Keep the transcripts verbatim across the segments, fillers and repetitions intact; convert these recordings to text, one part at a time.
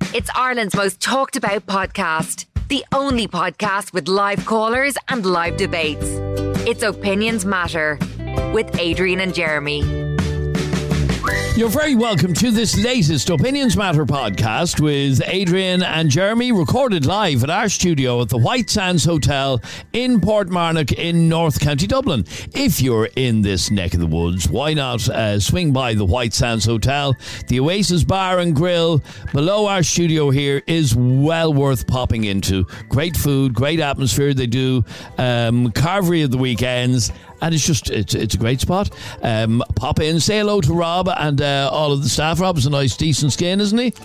It's Ireland's most talked about podcast. The only podcast with live callers and live debates. It's Opinions Matter with Adrian and Jeremy. You're very welcome to this latest Opinions Matter podcast with Adrian and Jeremy, recorded live at our studio at the White Sands Hotel in Portmarnock in North County Dublin. If you're in this neck of the woods, why not uh, swing by the White Sands Hotel? The Oasis Bar and Grill below our studio here is well worth popping into. Great food, great atmosphere. They do um, carvery at the weekends. And it's just, it's it's a great spot. Um, pop in, say hello to Rob and uh, all of the staff. Rob's a nice, decent skin, isn't he?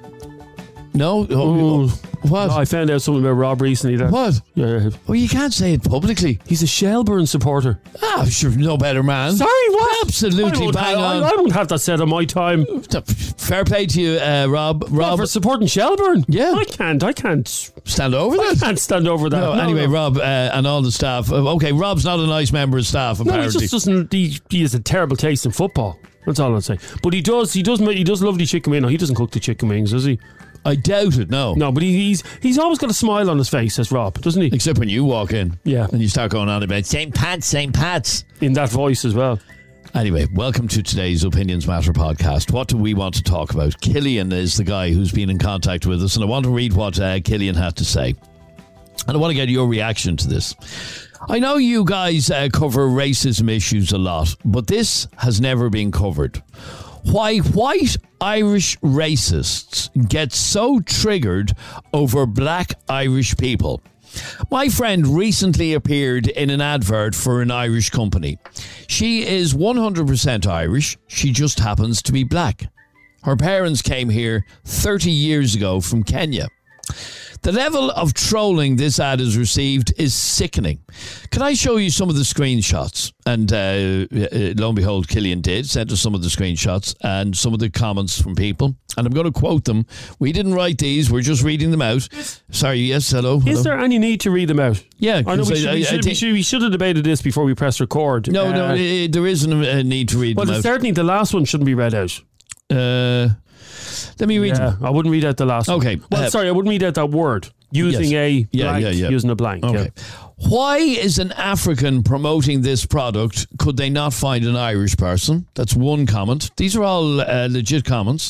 No? Oh, what? No, I found out something about Rob recently. That, what? Uh, well, you can't say it publicly. He's a Shelburne supporter. Ah, sure, no better man. Sorry, what? Absolutely bang have, on. I, I won't have that said on my time. Fair play to you, uh, Rob. Rob, what, for supporting Shelburne? Yeah. I can't, I can't. Stand over that? I can't stand over that. No, no, anyway, no. Rob uh, and all the staff. Uh, okay, Rob's not a nice member of staff, apparently. No, he just doesn't, he, he has a terrible taste in football. That's all I'll say. But he does, he does, he does love the chicken wing. No, he doesn't cook the chicken wings, does he? I doubt it, no. No, but he, he's he's always got a smile on his face, says Rob, doesn't he? Except when you walk in. Yeah. And you start going on about Saint Pat's, Saint Pat's. In that voice as well. Anyway, welcome to today's Opinions Matter podcast. What do we want to talk about? Killian is the guy who's been in contact with us, and I want to read what uh, Killian had to say. And I want to get your reaction to this. I know you guys uh, cover racism issues a lot, but this has never been covered. Why white Irish racists get so triggered over black Irish people. My friend recently appeared in an advert for an Irish company. She is one hundred percent Irish. She just happens to be black. Her parents came here thirty years ago from Kenya. The level of trolling this ad has received is sickening. Can I show you some of the screenshots? And uh, lo and behold, Killian did, sent us some of the screenshots and some of the comments from people. And I'm going to quote them. We didn't write these, we're just reading them out. Sorry, yes, hello. hello. Is there any need to read them out? Yeah. I know we should, I, we, should, I we, should, we should have debated this before we press record. No, uh, no, uh, there isn't a need to read well, them out. Well, certainly the last one shouldn't be read out. Uh... Let me read yeah, them. I wouldn't read out the last okay. one. Well, uh, sorry, I wouldn't read out that word. Using yes. a blank, yeah, yeah, yeah. using a blank. Okay. Yeah. Why is an African promoting this product? Could they not find an Irish person? That's one comment. These are all uh, legit comments.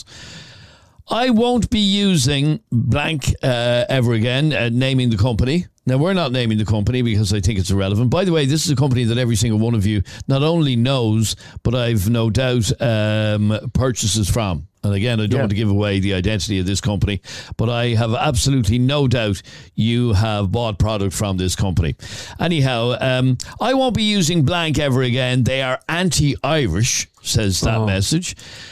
I won't be using blank uh, ever again, uh, naming the company. Now, we're not naming the company because I think it's irrelevant. By the way, this is a company that every single one of you not only knows, but I've no doubt um, purchases from. And again, I don't yeah. want to give away the identity of this company, but I have absolutely no doubt you have bought product from this company. Anyhow, um, I won't be using blank ever again. They are anti-Irish, says that oh. message.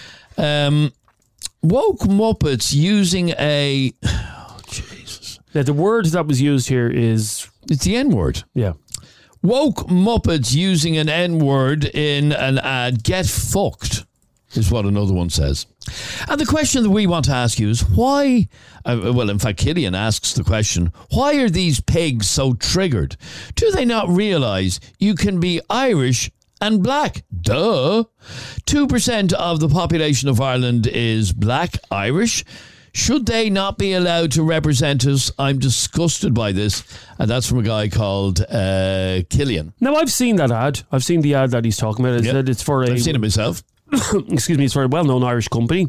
Um, woke Muppets using a... Oh, Jesus. Now, the word that was used here is... It's the N-word. Yeah. Woke Muppets using an N-word in an ad. Get fucked, is what another one says. And the question that we want to ask you is why, uh, well, in fact, Killian asks the question, why are these pigs so triggered? Do they not realise you can be Irish and black? Duh. two percent of the population of Ireland is black Irish. Should they not be allowed to represent us? I'm disgusted by this. And that's from a guy called uh, Killian. Now, I've seen that ad. I've seen the ad that he's talking about. It yep. said it's for a... I've seen it myself. excuse me, it's for a well-known Irish company.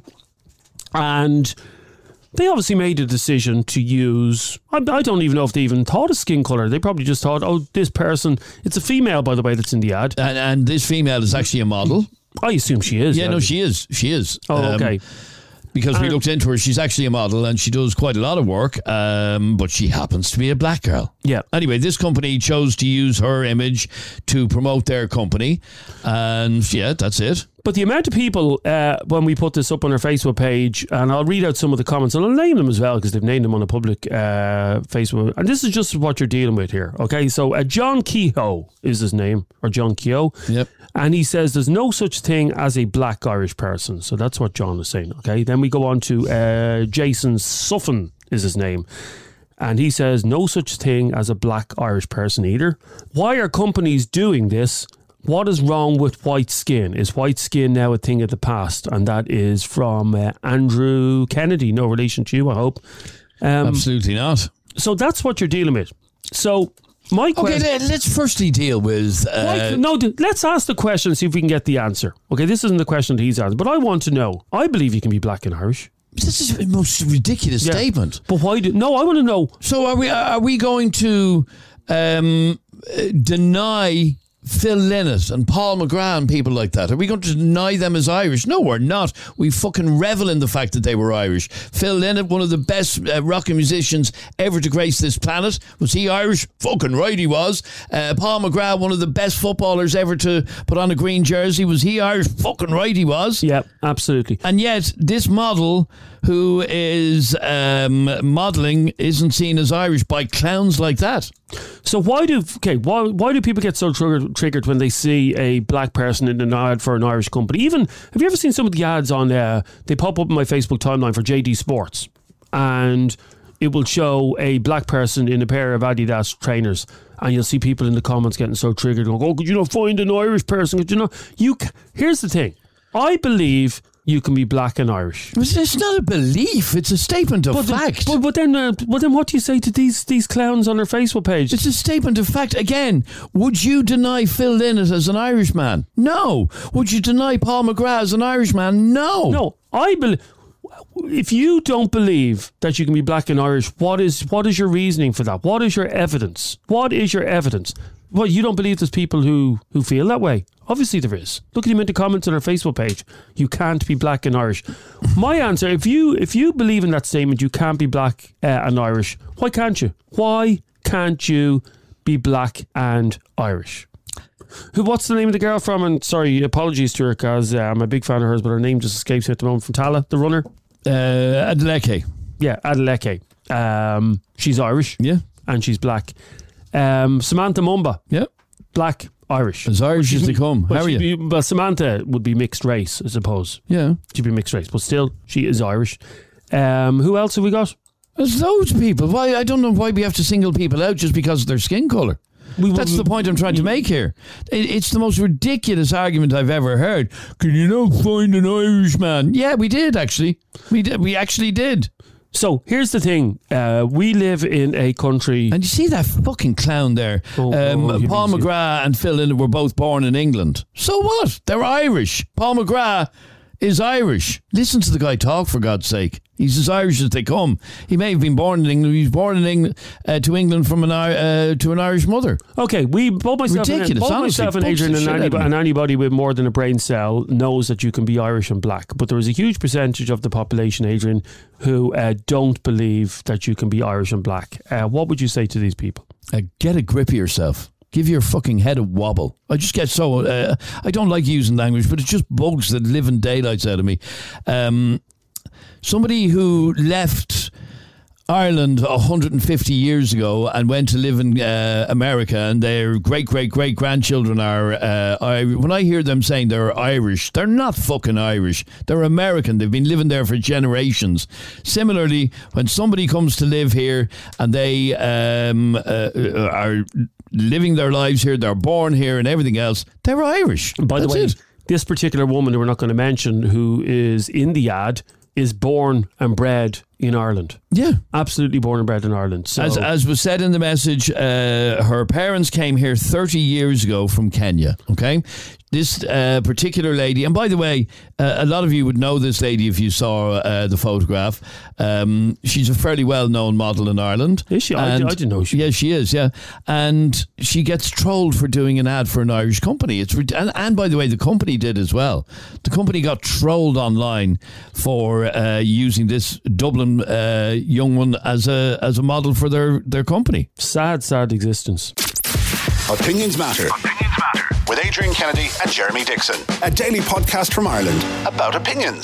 And they obviously made a decision to use... I, I don't even know if they even thought of skin colour. They probably just thought, oh, this person... It's a female, by the way, that's in the ad. And, and this female is actually a model. I assume she is. Yeah, yeah. no, she is. She is. Oh, um, okay. Because we Um, looked into her, she's actually a model and she does quite a lot of work, um, but she happens to be a black girl. Yeah. Anyway, this company chose to use her image to promote their company, and yeah, that's it. But the amount of people, uh, when we put this up on our Facebook page, and I'll read out some of the comments, and I'll name them as well, because they've named them on a public uh, Facebook. And this is just what you're dealing with here, okay? So uh, John Kehoe is his name, or John Kehoe. Yep. And he says there's no such thing as a black Irish person. So that's what John is saying, okay? Then we go on to uh, Jason Suffin is his name. And he says no such thing as a black Irish person either. Why are companies doing this? What is wrong with white skin? Is white skin now a thing of the past? And that is from uh, Andrew Kennedy. No relation to you, I hope. Um, Absolutely not. So that's what you're dealing with. So my question... Okay, let's firstly deal with... Uh, why, no, let's ask the question and see if we can get the answer. Okay, this isn't the question that he's answered, but I want to know. I believe you can be black and Irish. This is the most ridiculous yeah. statement. But why do... No, I want to know... So are we, are we going to um, deny... Phil Lynott and Paul McGrath and people like that. Are we going to deny them as Irish? No, we're not. We fucking revel in the fact that they were Irish. Phil Lynott, one of the best uh, rock musicians ever to grace this planet. Was he Irish? Fucking right he was. Uh, Paul McGrath, one of the best footballers ever to put on a green jersey. Was he Irish? Fucking right he was. Yeah, absolutely. And yet, this model who is um, modelling isn't seen as Irish by clowns like that. So why do okay why why do people get so triggered, triggered when they see a black person in an ad for an Irish company? Even have you ever seen some of the ads on uh, they pop up in my Facebook timeline for J D Sports, and it will show a black person in a pair of Adidas trainers, and you'll see people in the comments getting so triggered, going, "Oh, could you not find an Irish person? Could you know you?" C-? Here's the thing: I believe you can be black and Irish. It's not a belief; it's a statement of but fact. The, but, but then, uh, but then, what do you say to these these clowns on their Facebook page? It's a statement of fact. Again, would you deny Phil Lynott as an Irishman? No. Would you deny Paul McGrath as an Irishman? No. No. I believe. If you don't believe that you can be black and Irish, what is what is your reasoning for that? What is your evidence? What is your evidence? Well, you don't believe there's people who, who feel that way. Obviously there is. Look at him in the comments on our Facebook page. You can't be black and Irish. My answer, if you if you believe in that statement, you can't be black uh, and Irish, why can't you? Why can't you be black and Irish? Who? What's the name of the girl from? And sorry, apologies to her because uh, I'm a big fan of hers, but her name just escapes me at the moment. From Tala, the runner? Uh, Adeleke. Yeah, Adeleke. Um, she's Irish. Yeah. And she's black. Um, Samantha Mumba. Yeah. Black, Irish. As Irish as they come. Well, How are you? Be, well, Samantha would be mixed race, I suppose. Yeah. She'd be mixed race, but still, she is Irish. Um, who else have we got? There's loads of people. Why? I don't know why we have to single people out just because of their skin colour. We, That's we, the point I'm trying to make here. It, it's the most ridiculous argument I've ever heard. Can you not find an Irishman? Yeah, we did actually. We did. We actually did. So here's the thing: uh, we live in a country, and you see that fucking clown there. Oh, um, oh, Paul McGrath and Phil Lynott were both born in England. So what? They're Irish. Paul McGrath is Irish. Listen to the guy talk, for God's sake. He's as Irish as they come. He may have been born in England. He was born in England uh, to England from an uh, to an Irish mother. Okay, we both myself, Ridiculous, and, both honestly, myself and Adrian and anybody, and anybody with more than a brain cell knows that you can be Irish and black. But there is a huge percentage of the population, Adrian, who uh, don't believe that you can be Irish and black. Uh, what would you say to these people? Uh, get a grip of yourself. Give your fucking head a wobble. I just get so... Uh, I don't like using language, but it just bugs the living daylights out of me. Um, somebody who left Ireland one hundred fifty years ago and went to live in uh, America, and their great-great-great-grandchildren are... Uh, Irish. When I hear them saying they're Irish, they're not fucking Irish. They're American. They've been living there for generations. Similarly, when somebody comes to live here and they um, uh, are... living their lives here, they're born here and everything else, they're Irish. By That's the way, it. This particular woman who we're not going to mention, who is in the ad, is born and bred in Ireland. Yeah. Absolutely born and bred in Ireland. So, As as was said in the message, uh, her parents came here thirty years ago from Kenya, okay? This uh, particular lady, and by the way, uh, a lot of you would know this lady if you saw uh, the photograph. Um, she's a fairly well-known model in Ireland. Is she? I, I didn't know she Yeah, she is, yeah. And she gets trolled for doing an ad for an Irish company. It's and, and by the way, the company did as well. The company got trolled online for uh, using this Dublin uh, young one as a as a model for their, their company. Sad, sad existence. Opinions Matter. Opinions Matter. With Adrian Kennedy and Jeremy Dixon. A daily podcast from Ireland about opinions.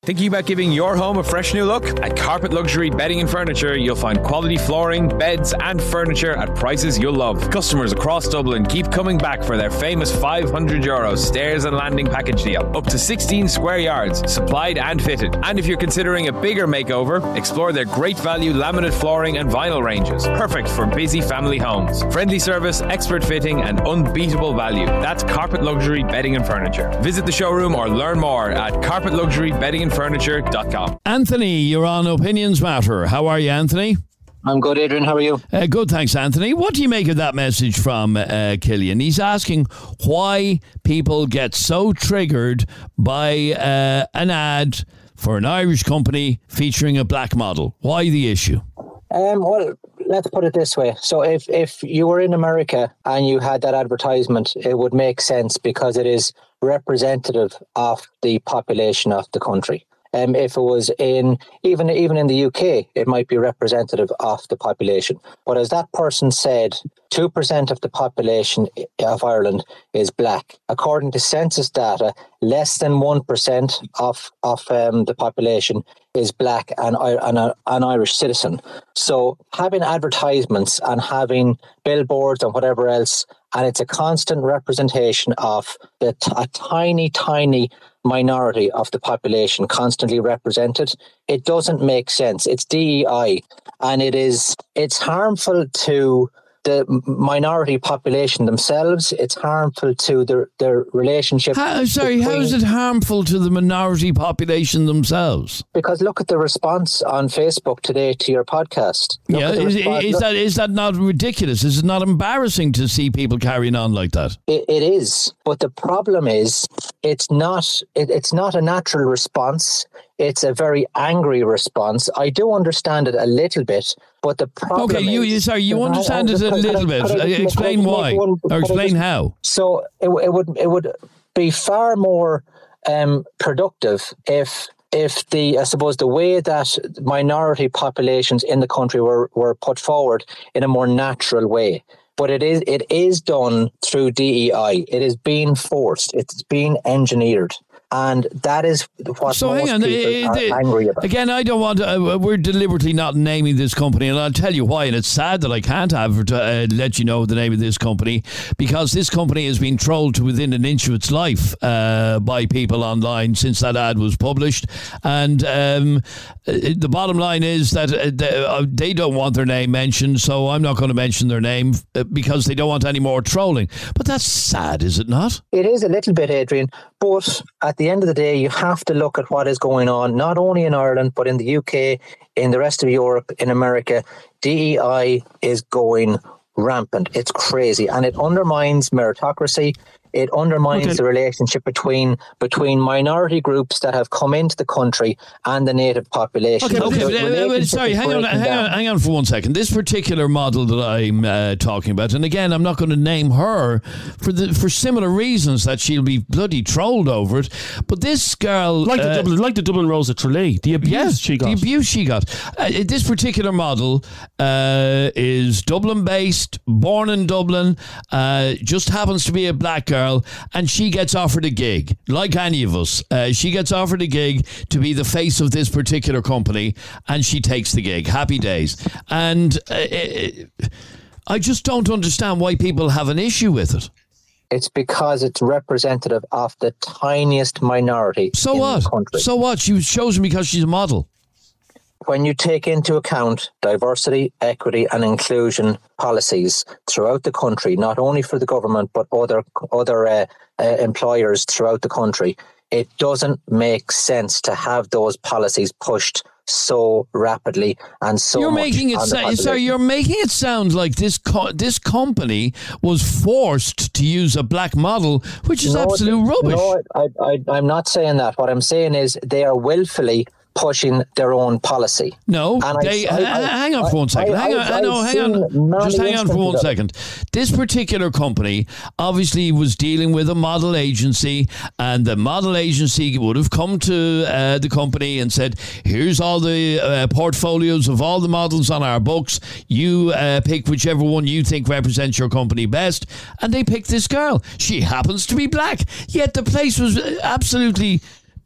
Thinking about giving your home a fresh new look? At Carpet Luxury Bedding and Furniture, you'll find quality flooring, beds and furniture at prices you'll love. Customers across Dublin keep coming back for their famous five hundred euro stairs and landing package deal. Up to sixteen square yards, supplied and fitted. And if you're considering a bigger makeover, explore their great value laminate flooring and vinyl ranges. Perfect for busy family homes. Friendly service, expert fitting and unbeatable value. That's Carpet Luxury Bedding and Furniture. Visit the showroom or learn more at carpet luxury bedding and furniture dot com. Anthony, you're on Opinions Matter. How are you, Anthony? I'm good, Adrian. How are you? Uh, good, thanks, Anthony. What do you make of that message from uh, Killian? He's asking why people get so triggered by uh, an ad for an Irish company featuring a black model. Why the issue? Um, well, let's put it this way. So if, if you were in America and you had that advertisement, it would make sense because it is representative of the population of the country. Um, if it was in, even even in the U K, it might be representative of the population. But as that person said, two percent of the population of Ireland is black. According to census data, less than one percent of, of um, the population is black and, and a, an Irish citizen. So having advertisements and having billboards and whatever else, and it's a constant representation of the t- a tiny, tiny minority of the population constantly represented, it doesn't make sense. It's D E I, and it is it's harmful to the minority population themselves. It's harmful to their, their relationship. How, sorry, between, how is it harmful to the minority population themselves? Because look at the response on Facebook today to your podcast. Look yeah, is, response, is that is that not ridiculous? Is it not embarrassing to see people carrying on like that? It, it is, but the problem is, it's not. It, it's not a natural response. It's a very angry response. I do understand it a little bit, but the problem. Okay, you, is, you sorry, you understand it a little bit. Explain why, or explain how. So it, it would it would be far more um, productive if. If the, I suppose, the way that minority populations in the country were, were put forward in a more natural way. But it is it is done through D E I. It is being forced. It's being engineered. And that is what so most hang on. people Uh, are angry about. Again, I don't want to, uh, we're deliberately not naming this company, and I'll tell you why. And it's sad that I can't have uh, let you know the name of this company, because this company has been trolled to within an inch of its life uh, by people online since that ad was published. And um, the bottom line is that uh, they, uh, they don't want their name mentioned, so I'm not going to mention their name uh, because they don't want any more trolling. But that's sad, is it not? It is a little bit, Adrian, but at the end of the day, you have to look at what is going on, not only in Ireland, but in the U K, in the rest of Europe, in America. D E I is going rampant. It's crazy, and it undermines meritocracy. It undermines Okay. the relationship between between minority groups that have come into the country and the native population. Okay, The okay, uh, relationship sorry, is hang on, breaking hang on, down. hang on for one second. This particular model that I'm uh, talking about, and again, I'm not going to name her for the for similar reasons that she'll be bloody trolled over it. But this girl, Like the uh, Dublin, like the Dublin Rosa Tralee, the abuse yeah, she got. the abuse she got. Uh, this particular model uh, is Dublin based, born in Dublin, uh, just happens to be a black girl, and she gets offered a gig, like any of us. Uh, she gets offered a gig to be the face of this particular company, and she takes the gig. Happy days. And uh, it, I just don't understand why people have an issue with it. It's because it's representative of the tiniest minority So in what? the country. So what? She was chosen because she's a model. When you take into account diversity, equity and inclusion policies throughout the country, not only for the government, but other other uh, uh, employers throughout the country, it doesn't make sense to have those policies pushed so rapidly and so You're much making it on the sound, sorry, population. you're making it sound like this co- this company was forced to use a black model, which is No, absolute rubbish. No, I, I, I'm not saying that. What I'm saying is they are willfully pushing their own policy. No, And I- they, I- I- uh, hang on for I- one second. I- hang on, I- I, know, I've hang on. seen many Just hang on for one instances of it. second. This particular company obviously was dealing with a model agency, and the model agency would have come to uh, the company and said, here's all the uh, portfolios of all the models on our books. You uh, pick whichever one you think represents your company best. And they picked this girl. She happens to be black. Yet the place was absolutely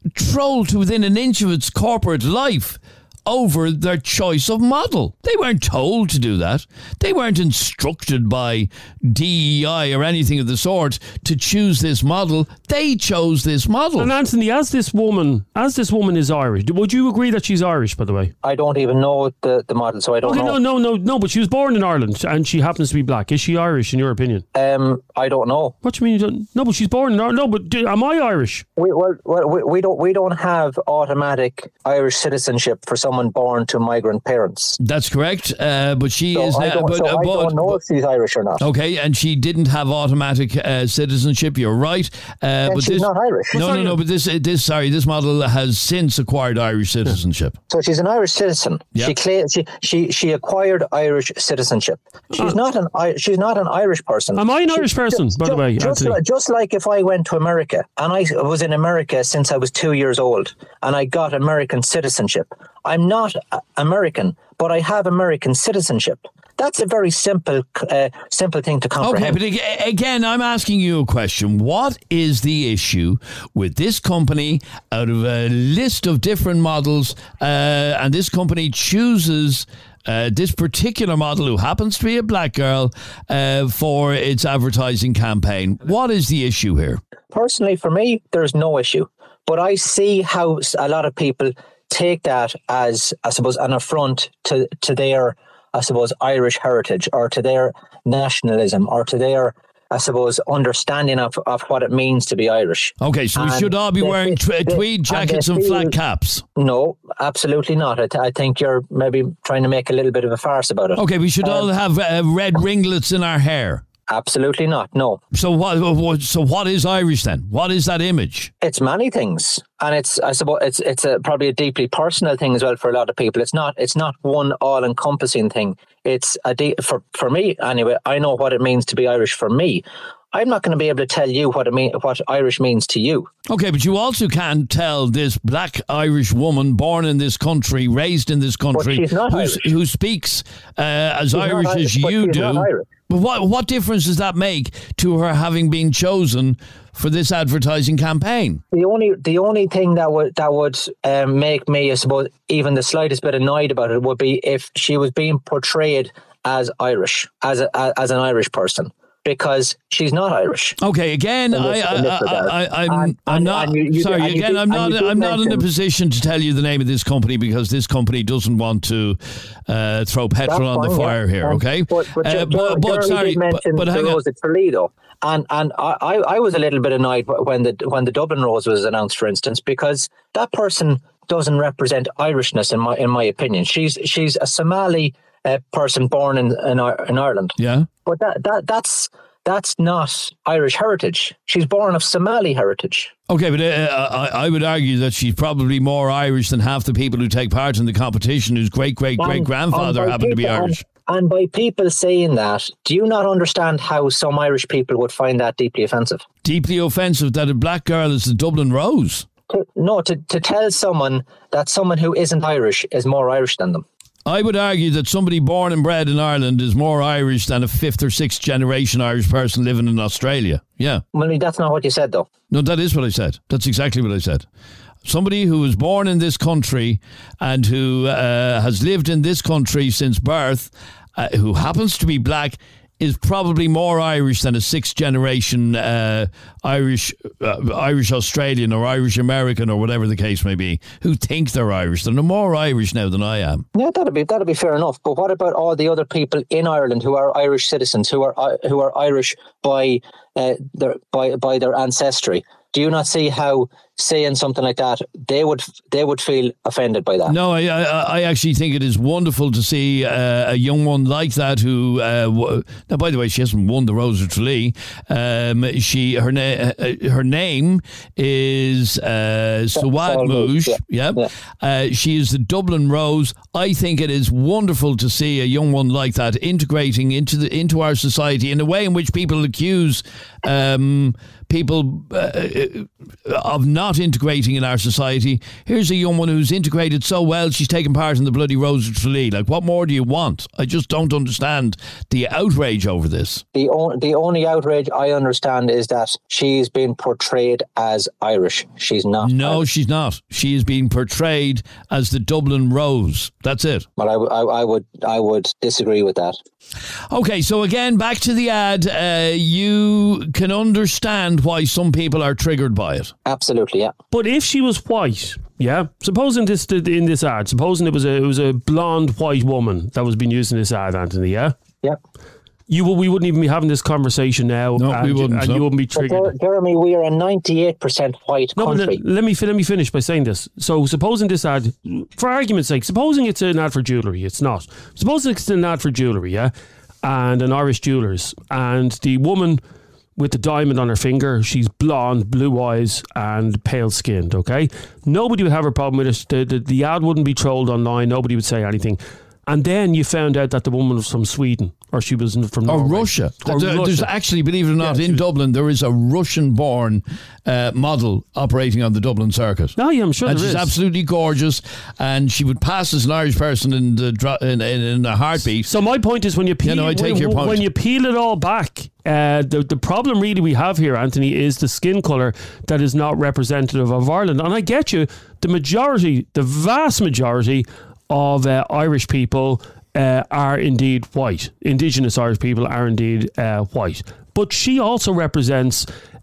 trolled to within an inch of its corporate life over their choice of model. They weren't told to do that. They weren't instructed by D E I or anything of the sort to choose this model. They chose this model. And Anthony, as this woman, as this woman is Irish, would you agree that she's Irish, by the way? I don't even know the, the model, so I don't okay, know. No, no, no, no, but she was born in Ireland and she happens to be black. Is she Irish in your opinion? Um, I don't know. What do you mean you don't? No, but she's born in Ireland. No, but do, am I Irish? We, well, we, we don't we don't have automatic Irish citizenship for someone born to migrant parents. That's correct, uh, but she so is I now. don't, But, so uh, I but, don't know if she's Irish or not. Okay, and she didn't have automatic uh, citizenship. You're right, uh, but she's this, not Irish. No, no, no. But this, this, sorry, this model has since acquired Irish citizenship. So she's an Irish citizen. Yeah. She claims she, she she acquired Irish citizenship. She's uh, not an I, she's not an Irish person. Am I an she, Irish person, just, by the way, just Anthony? like, just like if I went to America and I was in America since I was two years old and I got American citizenship. I'm not American, but I have American citizenship. That's a very simple, uh, simple thing to comprehend. Okay, but again, I'm asking you a question. What is the issue with this company out of a list of different models, uh, and this company chooses uh, this particular model who happens to be a black girl uh, for its advertising campaign? What is the issue here? Personally, for me, there's no issue. But I see how a lot of people take that as, I suppose, an affront to, to their, I suppose, Irish heritage or to their nationalism or to their, I suppose, understanding of, of what it means to be Irish. Okay, so we and should all be they, wearing they, tweed jackets and, and flat caps. No, absolutely not. I, th- I think you're maybe trying to make a little bit of a farce about it. Okay, we should um, all have uh, red ringlets in our hair. Absolutely not, no. So what, what? So what is Irish then? What is that image? It's many things, and it's I suppose it's it's a, probably a deeply personal thing as well for a lot of people. It's not it's not one all-encompassing thing. It's a de- for for me anyway. I know what it means to be Irish for me. I'm not going to be able to tell you what it mean, what Irish means to you. Okay, but you also can't tell this black Irish woman born in this country, raised in this country, she's not Irish. who speaks uh, as she's Irish Irish, as you do. But what what difference does that make to her having been chosen for this advertising campaign? The only the only thing that would that would um, make me, I suppose, even the slightest bit annoyed about it would be if she was being portrayed as Irish, as a, as an Irish person. Because she's not Irish. Okay, again, this, I, I, I, I, I'm, and, I'm and, not. and you, you, sorry, and again, did, I'm not. I'm not mention, in a position to tell you the name of this company because this company doesn't want to uh, throw petrol on fine, the fire yeah. here. And, okay, but, but, uh, but, but sorry, did mention but, but hang the on. Rose at Toledo, and and I, I was a little bit annoyed when the when the Dublin Rose was announced, for instance, because that person doesn't represent Irishness in my in my opinion. She's she's a Somali uh, person born in, in in Ireland. Yeah, but that that that's. That's not Irish heritage. She's born of Somali heritage. Okay, but uh, I, I would argue that she's probably more Irish than half the people who take part in the competition whose great-great-great-grandfather happened to be Irish. And, and by people saying that, do you not understand how some Irish people would find that deeply offensive? Deeply offensive that a black girl is the Dublin Rose? To, no, to, to tell someone that someone who isn't Irish is more Irish than them. I would argue that somebody born and bred in Ireland is more Irish than a fifth or sixth generation Irish person living in Australia. Yeah. Well, that's not what you said, though. No, that is what I said. That's exactly what I said. Somebody who was born in this country and who uh, has lived in this country since birth, uh, who happens to be black, is probably more Irish than a sixth generation uh, Irish uh, Irish Australian or Irish American or whatever the case may be, who think they're Irish. They're more Irish now than I am. Yeah, that'd be that'd be fair enough. But what about all the other people in Ireland who are Irish citizens, who are who are Irish by uh, their by by their ancestry? Do you not see how saying something like that, they would they would feel offended by that? No, I I, I actually think it is wonderful to see uh, a young one like that who, uh, w- now by the way, she hasn't won the Rose of Tralee. Um, she her, na- uh, her name is uh, Suad Mouge. Yeah. yeah. Uh, she is the Dublin Rose. I think it is wonderful to see a young one like that integrating into the into our society in a way in which people accuse um, people uh, of not not integrating in our society. Here's a young one who's integrated so well, she's taken part in the bloody Rose of Tralee. Like, what more do you want? I just don't understand the outrage over this. The, on, the only outrage I understand is that she's been portrayed as Irish. She's not. No, Irish. she's not. She is being portrayed as the Dublin Rose. That's it. Well, I, I, I would I would disagree with that. Okay, so again, back to the ad. Uh, you can understand why some people are triggered by it. Absolutely, yeah. But if she was white, yeah, supposing this in this ad, supposing it was a it was a blonde white woman that was being used in this ad, Anthony, yeah, yeah. You we wouldn't even be having this conversation now. No, and, we wouldn't. and no. you wouldn't be triggered. But Jeremy, we are a ninety-eight percent white no, country. Let, let me let me finish by saying this. So, supposing this ad, for argument's sake, supposing it's an ad for jewellery, it's not. Supposing it's an ad for jewellery, yeah, and an Irish jewellers, and the woman with the diamond on her finger, she's blonde, blue eyes, and pale skinned. Okay, nobody would have a problem with it. The, the, the ad wouldn't be trolled online. Nobody would say anything. And then you found out that the woman was from Sweden, or she was from Norway. Or Russia. Or there, Russia. There's actually, believe it or not, Yeah, in was, Dublin, there is a Russian-born uh, model operating on the Dublin circuit. Oh, yeah, I'm sure and there she's is. absolutely gorgeous, and she would pass as an Irish person in the dro- in, in, in a heartbeat. So my point is, when you peel, Yeah, no, I take when, your point. when you peel it all back, uh, the the problem really we have here, Anthony, is the skin colour that is not representative of Ireland. And I get you, the majority, the vast majority of uh, Irish people uh, are indeed white. Indigenous Irish people are indeed uh, white. But she also represents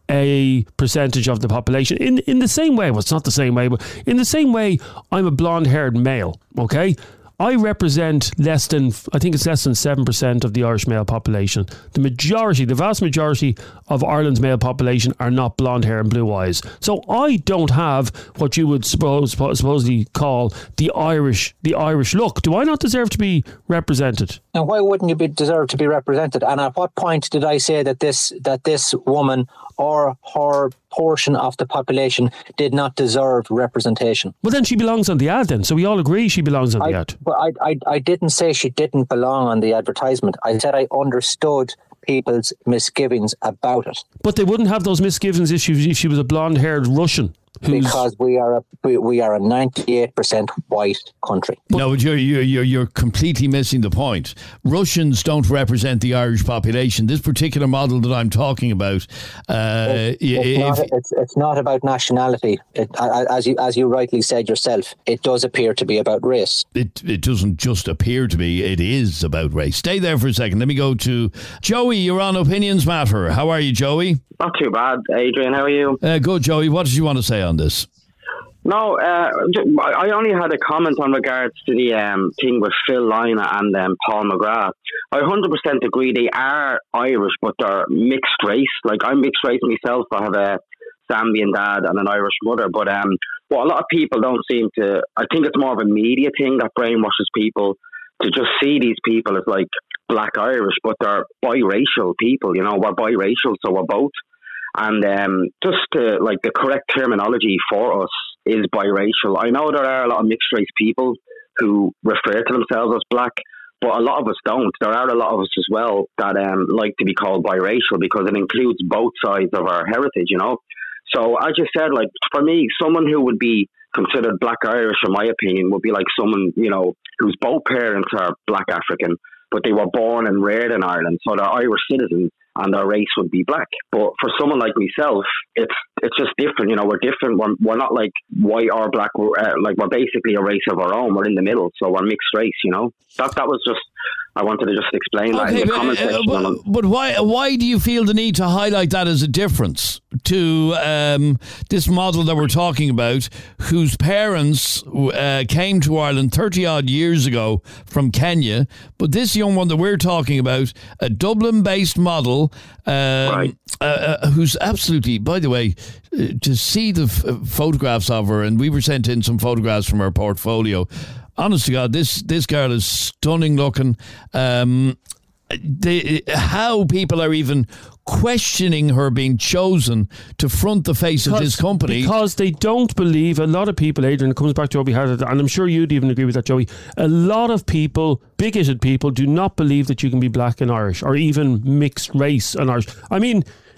a percentage of the population in in the same way. Well, it's not the same way, but in the same way, I'm a blonde-haired male, okay? I represent less than, I think it's less than seven percent of the Irish male population. The majority, the vast majority of Ireland's male population are not blonde hair and blue eyes. So I don't have what you would suppose supposedly call the Irish the Irish look. Do I not deserve to be represented? And why wouldn't you be deserve to be represented? And at what point did I say that this that this woman or her portion of the population did not deserve representation? Well, then she belongs on the ad then. So we all agree she belongs on I, the ad. But I, I, I didn't say she didn't belong on the advertisement. I said I understood people's misgivings about it. But they wouldn't have those misgivings if she, if she was a blonde-haired Russian. Who's, because we are a we, we are a ninety-eight percent white country. No, but you're, you're you're you're completely missing the point. Russians don't represent the Irish population. This particular model that I'm talking about, uh, it's, if, it's, not, it's, it's not about nationality. It, as you as you rightly said yourself, it does appear to be about race. It it doesn't just appear to be. It is about race. Stay there for a second. Let me go to Joey. You're on Opinions Matter. How are you, Joey? Not too bad, Adrian. How are you? Uh, good, Joey. What did you want to say on this? No, uh, I only had a comment on regards to the um, thing with Phil Lynott and um, Paul McGrath. I one hundred percent agree they are Irish, but they're mixed race. Like, I'm mixed race myself. I have a Zambian dad and an Irish mother. But um, what a lot of people don't seem to... I think it's more of a media thing that brainwashes people to just see these people as, like, black Irish, but they're biracial people, you know. We're biracial, so we're both. And um, just to, like, the correct terminology for us is biracial. I know there are a lot of mixed race people who refer to themselves as black, but a lot of us don't. There are a lot of us as well that um, like to be called biracial because it includes both sides of our heritage, you know. So I just said, like, for me, someone who would be considered black Irish, in my opinion, would be like someone, you know, whose both parents are black African, but they were born and reared in Ireland, so they're Irish citizens and their race would be black. But for someone like myself, it's it's just different. You know, we're different. We're, we're not like white or black. We're, uh, like we're basically a race of our own. We're in the middle, so we're mixed race. You know, that that was just. I wanted to just explain that Okay, in the but, comment uh, section. but, but why why do you feel the need to highlight that as a difference to um, this model that we're talking about, whose parents uh, came to Ireland thirty odd years ago from Kenya, but this young one that we're talking about, a Dublin-based model, um, right. uh, uh, who's absolutely, by the way, uh, to see the f- photographs of her, and we were sent in some photographs from her portfolio. Honest to God, this this girl is stunning looking. Um, they, how people are even questioning her being chosen to front the face because, of this company. Because they don't believe, a lot of people, Adrian, it comes back to what we had, and I'm sure you'd even agree with that, Joey, a lot of people, bigoted people, do not believe that you can be black and Irish, or even mixed race and Irish. I mean,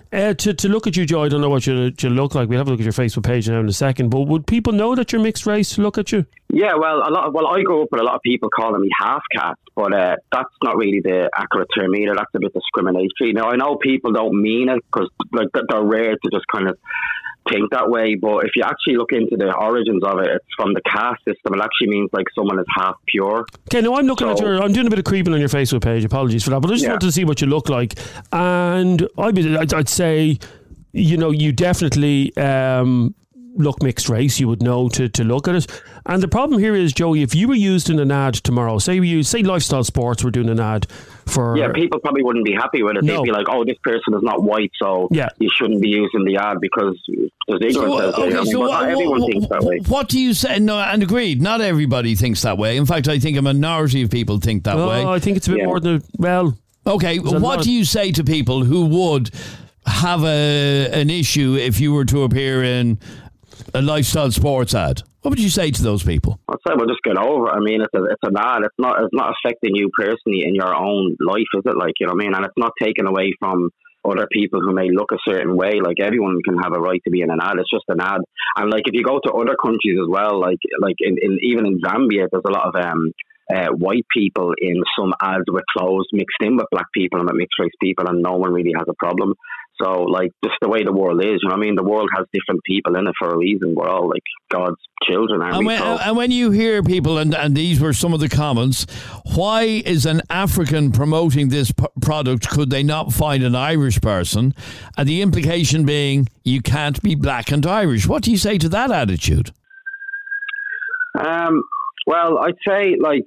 Uh, to, to look at you, Joe, I don't know what you, you look like. We'll have a look at your Facebook page now in a second. But would people know that you're mixed race to look at you? Yeah, well, a lot. Of, well, I grew up with a lot of people calling me half caste, but uh, that's not really the accurate term either. That's a bit discriminatory. Now, I know people don't mean it because like they're rare to just kind of think that way. But if you actually look into the origins of it, it's from the caste system. It actually means like someone is half pure. Okay, now I'm looking so, at your. I'm doing a bit of creeping on your Facebook page. Apologies for that, but I just yeah. wanted to see what you look like, and I'd be, I'd, I'd say, you know, you definitely. Um, look mixed race, you would know to, to look at it. And the problem here is, Joey, if you were used in an ad tomorrow, say we use, say Lifestyle Sports were doing an ad for... Yeah, people probably wouldn't be happy with it. No. They'd be like, oh, this person is not white, so yeah. you shouldn't be using the ad because there's ignorance So, out there. okay, I mean, so but not what, everyone what, thinks that way. What do you say? No, and agreed, not everybody thinks that way. In fact, I think a minority of people think that oh, way. I think it's a bit Yeah. more than... Well... Okay, what do you say to people who would have a an issue if you were to appear in a Lifestyle Sports ad? What would you say to those people? I'd say we'll just get over it. I mean, it's a, it's an ad. It's not it's not affecting you personally in your own life, is it? Like, you know what I mean? And it's not taken away from other people who may look a certain way. Like, everyone can have a right to be in an ad. It's just an ad. And like, if you go to other countries as well, like like in, in even in Zambia, there's a lot of um uh, white people in some ads with clothes mixed in with black people and with mixed race people, and no one really has a problem. So, like, just the way the world is, you know what I mean? The world has different people in it for a reason. We're all, like, God's children, aren't And we? when, So, and when you hear people, and, and these were some of the comments, why is an African promoting this p- product? Could they not find an Irish person? And the implication being, you can't be black and Irish. What do you say to that attitude? um, well, I'd say, like,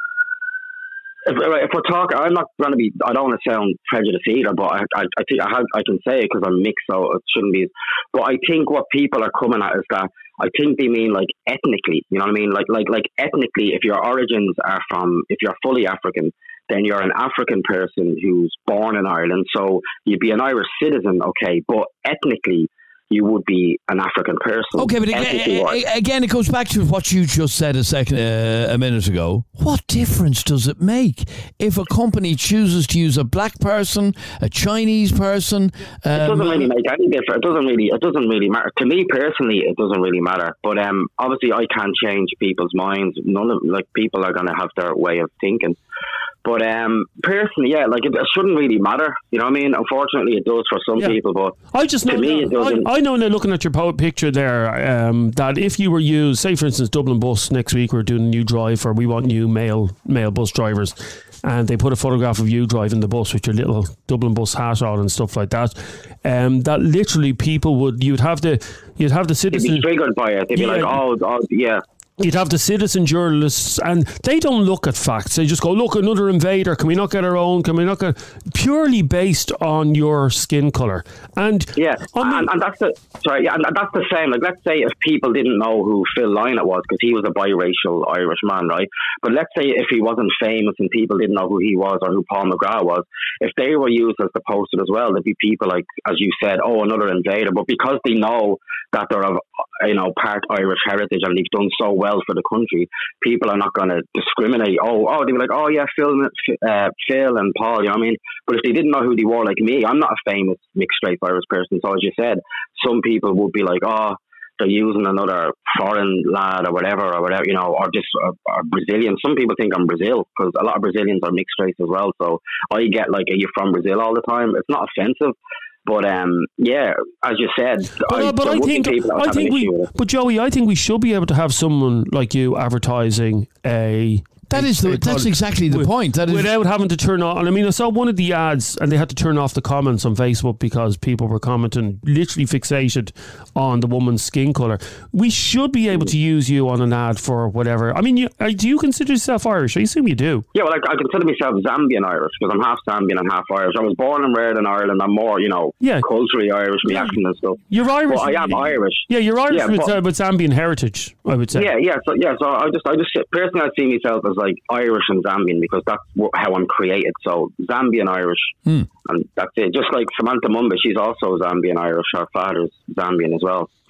If, if we're talking, I'm not going to be, I don't want to sound prejudiced either, but I, I, I think I, have, I can say it because I'm mixed, so it shouldn't be. But I think what people are coming at is that I think they mean like ethnically, you know what I mean? Like, like, like ethnically, if your origins are from, if you're fully African, then you're an African person who's born in Ireland. So you'd be an Irish citizen, okay, but ethnically, you would be an African person. Okay, but again, again, it goes back to what you just said a second, uh, a minute ago. What difference does it make if a company chooses to use a black person, a Chinese person? Um, it doesn't really make any difference. It doesn't really. It doesn't really matter to me personally. It doesn't really matter. But um, obviously, I can't change people's minds. None of like people are going to have their way of thinking. But um, personally, yeah, like it, it shouldn't really matter. You know what I mean? Unfortunately, it does for some Yeah. people. But I just know to me, now, it doesn't. I, I know now, looking at your po- picture there, um, that if you were used, say for instance, Dublin Bus next week, we're doing a new drive, or we want new male male bus drivers, and they put a photograph of you driving the bus with your little Dublin Bus hat on and stuff like that. Um, that literally people would you'd have the you'd have the They'd citizens be triggered by it. They'd Yeah. be like, oh, oh, yeah. You'd have the citizen journalists, and they don't look at facts. They just go, look, another invader. Can we not get our own? Can we not get... Purely based on your skin colour. And Yeah, I mean, and, and that's the sorry, yeah, and that's the same. Like, let's say if people didn't know who Phil Lynott was because he was a biracial Irish man, right? But let's say if he wasn't famous and people didn't know who he was or who Paul McGrath was, if they were used as the poster as well, there'd be people like, as you said, oh, another invader. But because they know that they're of, you know, part Irish heritage and they've done so well for the country, people are not going to discriminate. Oh, oh, they'd be like, oh yeah, Phil, uh, Phil and Paul. You know what I mean? But if they didn't know who they were, like me, I'm not a famous mixed race Irish person. So as you said, some people would be like, oh, they're using another foreign lad or whatever, or whatever, you know, or just or, or Brazilian. Some people think I'm Brazil because a lot of Brazilians are mixed race as well. So I get like, are you from Brazil all the time? It's not offensive. But um, yeah, as you said, But, I, uh, but I think, I think we, but Joey, I think we should be able to have someone like you advertising a. That is the, that's exactly the with, point. That is without having to turn on. And I mean, I saw one of the ads, and they had to turn off the comments on Facebook because people were commenting, literally fixated on the woman's skin color. We should be able to use you on an ad for whatever. I mean, you, do you consider yourself Irish? I assume you do. Yeah, well, I, I consider myself Zambian Irish because I'm half Zambian and half Irish. I was born and reared in Ireland. I'm more, you know, yeah. culturally Irish, my accent and stuff. You're Irish. But I am Irish. Yeah, you're Irish yeah, with, but, uh, with Zambian heritage, I would say. Yeah, yeah. So yeah, so I just, I just personally, I see myself as like Irish and Zambian because that's how I'm created. So Zambian Irish, hmm. and that's it. Just like Samantha Mumba, she's also Zambian Irish. Her father's Zambian as well.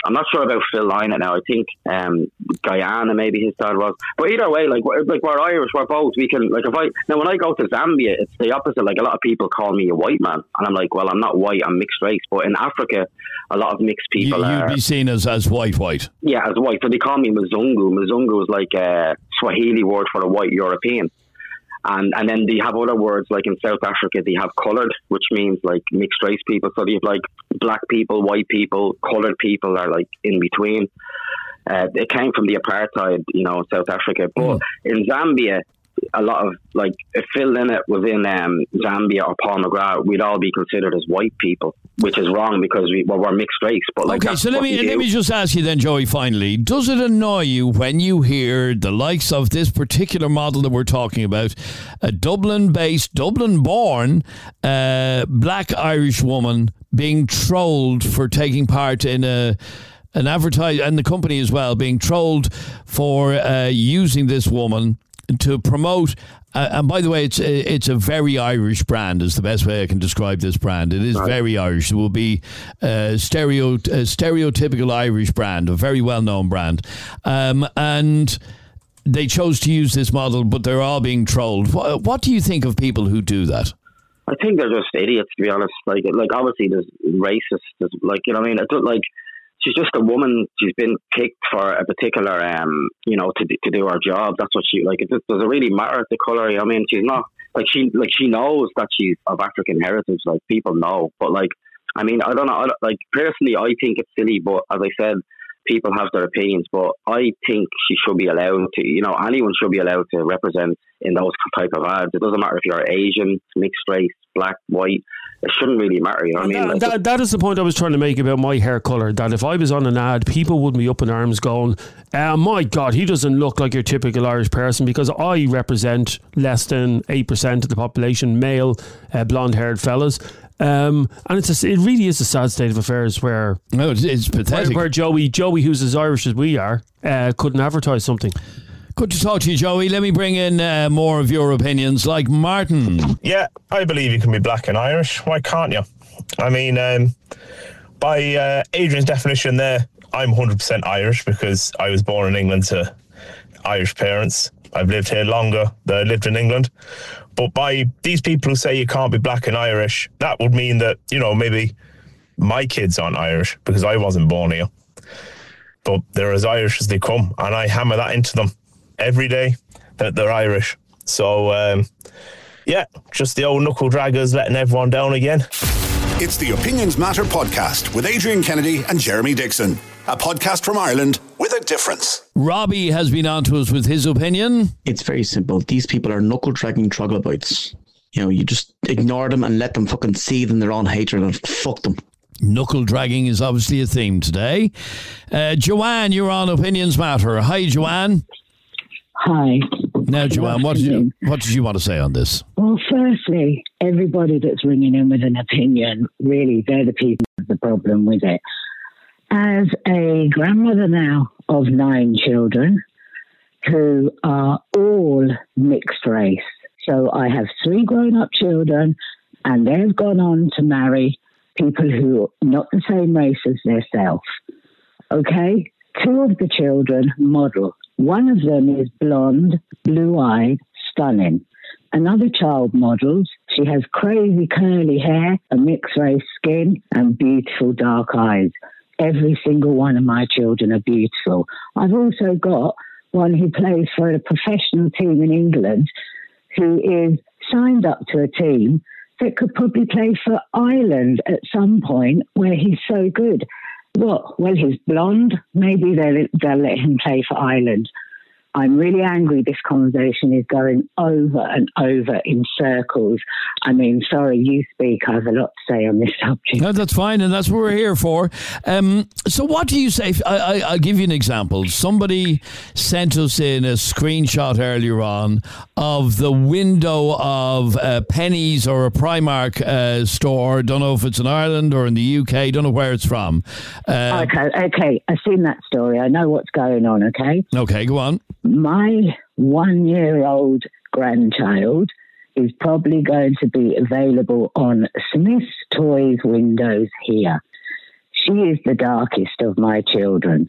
I'm not sure about Phil Lynott now. I think um, Guyana maybe his dad was. But either way, like we're, like we're Irish, we're both. We can like if I now when I go to Zambia, it's the opposite. Like a lot of people call me a white man, and I'm like, well, I'm not white. I'm mixed race. But in Africa, a lot of mixed people you, you'd are. be seen as as white, white. Yeah, as white. So they call me Mzungu. Mzungu is like a Swahili word for a white European. And and then they have other words, like in South Africa, they have coloured, which means like mixed race people. So they have like black people, white people, coloured people are like in between. Uh, it came from the apartheid, you know, South Africa. But mm. in Zambia, a lot of like if Phil Lynott was in um, Zambia or Paul McGrath, we'd all be considered as white people, which is wrong because we well, we're mixed race. But like, okay, so let me let me just ask you then, Joey. Finally, does it annoy you when you hear the likes of this particular model that we're talking about, a Dublin-based, Dublin-born uh, Black Irish woman being trolled for taking part in a an advertise and the company as well being trolled for uh, using this woman to promote, uh, and by the way, it's a, it's a very Irish brand is the best way I can describe this brand. It is right. very Irish. It will be a, stereo, a stereotypical Irish brand, a very well-known brand. Um, and they chose to use this model, but they're all being trolled. What, what do you think of people who do that? I think they're just idiots, to be honest. Like, like obviously there's racists, there's like, you know what I mean? It's like, she's just a woman. She's been picked for a particular, um, you know, to to do her job. That's what she like. It just, does it really matter the colour? I mean, she's not like she like she knows that she's of African heritage. Like people know, but like I mean, I don't know. I don't, like personally, I think it's silly. But as I said, people have their opinions. But I think she should be allowed to. You know, anyone should be allowed to represent in those type of ads. It doesn't matter if you're Asian, mixed race, black, white. It shouldn't really matter, you know what I mean? That, like, that, that is the point I was trying to make about my hair colour, that if I was on an ad, people wouldn't be up in arms going, oh my God, he doesn't look like your typical Irish person, because I represent less than eight percent of the population, male, uh, blonde-haired fellas. Um, and it's a, it really is a sad state of affairs where... No, it's, it's pathetic. Where, where Joey, Joey, who's as Irish as we are, uh, couldn't advertise something. Good to talk to you, Joey. Let me bring in uh, more of your opinions, like Martin. Yeah, I believe you can be black and Irish. Why can't you? I mean, um, by uh, Adrian's definition there, I'm one hundred percent Irish because I was born in England to Irish parents. I've lived here longer than I lived in England. But by these people who say you can't be black and Irish, that would mean that, you know, maybe my kids aren't Irish because I wasn't born here. But they're as Irish as they come, and I hammer that into them every day that they're Irish. So, um, yeah, just the old knuckle draggers letting everyone down again. It's the Opinions Matter podcast with Adrian Kennedy and Jeremy Dixon. A podcast from Ireland with a difference. Robbie has been on to us with his opinion. It's very simple. These people are knuckle dragging troglodytes. You know, you just ignore them and let them fucking seethe in their own hatred and fuck them. Knuckle dragging is obviously a theme today. Uh, Joanne, you're on Opinions Matter. Hi, Joanne. Hi. Now, Joanne, what did you what did you want to say on this? Well, firstly, everybody that's ringing in with an opinion, really, they're the people with the problem with it. As a grandmother now of nine children who are all mixed race, so I have three grown-up children, and they've gone on to marry people who are not the same race as themselves. Okay? Two of the children model. One of them is blonde, blue-eyed, stunning. Another child models. She has crazy curly hair, a mixed-race skin, and beautiful dark eyes. Every single one of my children are beautiful. I've also got one who plays for a professional team in England who is signed up to a team that could probably play for Ireland at some point where he's so good. What? Well, he's blonde. Maybe they'll, they'll let him play for Ireland. I'm really angry this conversation is going over and over in circles. I mean, sorry, you speak. I have a lot to say on this subject. No, that's fine, and that's what we're here for. Um, so what do you say? I, I, I'll give you an example. Somebody sent us in a screenshot earlier on of the window of a Penneys or a Primark uh, store. Don't know if it's in Ireland or in the U K. Don't know where it's from. Uh, okay, okay. I've seen that story. I know what's going on, okay? Okay, go on. My one-year-old grandchild is probably going to be available on Smith's Toys windows here. She is the darkest of my children.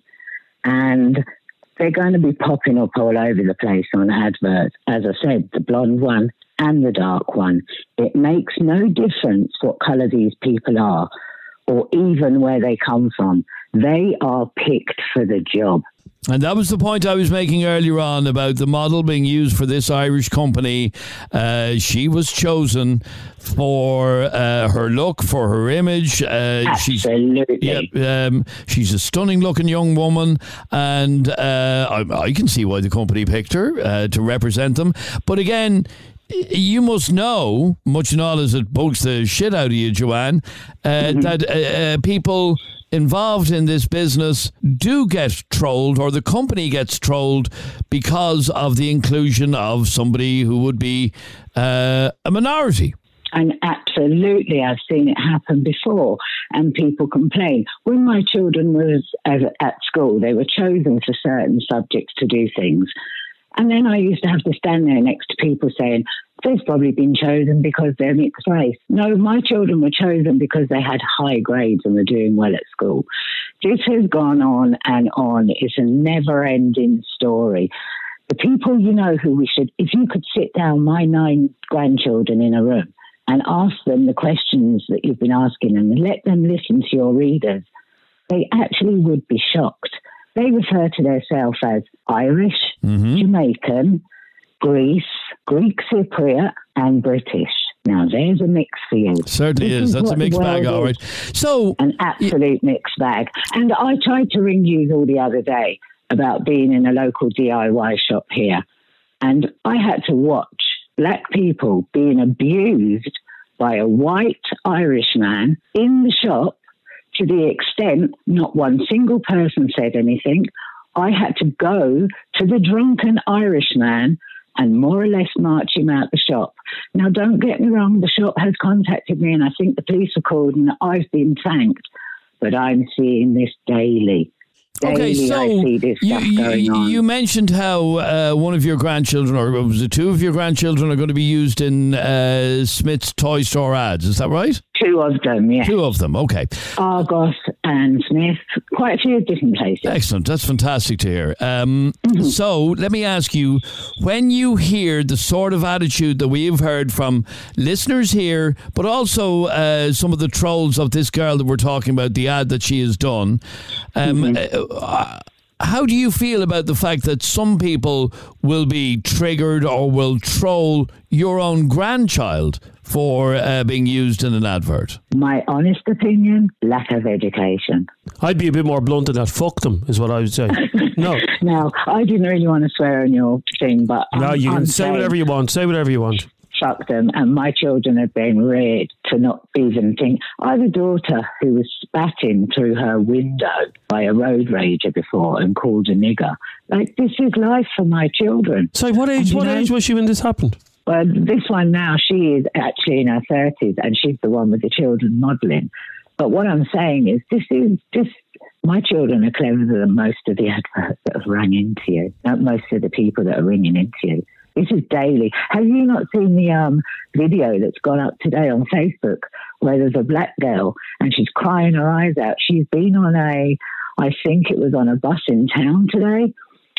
And they're going to be popping up all over the place on adverts. As I said, the blonde one and the dark one. It makes no difference what colour these people are or even where they come from. They are picked for the job. And that was the point I was making earlier on about the model being used for this Irish company. Uh, she was chosen for uh, her look, for her image. Uh, Absolutely. She's, yeah, um, she's a stunning looking young woman, and uh, I, I can see why the company picked her uh, to represent them. But again, you must know, much and all as it bugs the shit out of you, Joanne, uh, mm-hmm. that uh, uh, people involved in this business do get trolled, or the company gets trolled because of the inclusion of somebody who would be uh, a minority. And absolutely, I've seen it happen before, and people complain. When my children was at school, they were chosen for certain subjects to do things. And then I used to have to stand there next to people saying, they've probably been chosen because they're mixed race. No, my children were chosen because they had high grades and were doing well at school. This has gone on and on. It's a never-ending story. The people you know who we should, if you could sit down my nine grandchildren in a room and ask them the questions that you've been asking them and let them listen to your readers, they actually would be shocked. They refer to themselves as Irish, mm-hmm. Jamaican, Greece, Greek Cypriot, and British. Now, there's a mix for you. Certainly this is. is That's a mixed bag, all right. So, an absolute y- mixed bag. And I tried to ring you all the other day about being in a local D I Y shop here. And I had to watch black people being abused by a white Irish man in the shop, to the extent not one single person said anything. I had to go to the drunken Irishman and more or less march him out the shop. Now, don't get me wrong, the shop has contacted me and I think the police are called and I've been thanked, but I'm seeing this daily. Daily, okay, so I see this you, stuff going you, on. you mentioned how uh, one of your grandchildren, or was it two of your grandchildren, are going to be used in uh, Smith's toy store ads. Is that right? Two of them, yes. Two of them, okay. Argos and Smith, quite a few different places. Excellent, that's fantastic to hear. Um, mm-hmm. So let me ask you, when you hear the sort of attitude that we've heard from listeners here, but also uh, some of the trolls of this girl that we're talking about, the ad that she has done, um, mm-hmm. uh, how do you feel about the fact that some people will be triggered or will troll your own grandchild for uh, being used in an advert? My honest opinion, lack of education. I'd be a bit more blunt than that. Fuck them, is what I would say. No. Now, I didn't really want to swear on your thing, but... No, I'm, you can I'm say saying, whatever you want. Say whatever you want. Fuck them. And my children have been reared to not even think. I have a daughter who was spat in through her window by a road rager before and called a nigger. Like, this is life for my children. So what age, what know, age was she when this happened? Well, this one now, she is actually in her thirties and she's the one with the children modelling. But what I'm saying is this is this. My children are cleverer than most of the adverts that have rang into you, not most of the people that are ringing into you. This is daily. Have you not seen the um, video that's gone up today on Facebook where there's a black girl and she's crying her eyes out? She's been on a, I think it was on a bus in town today,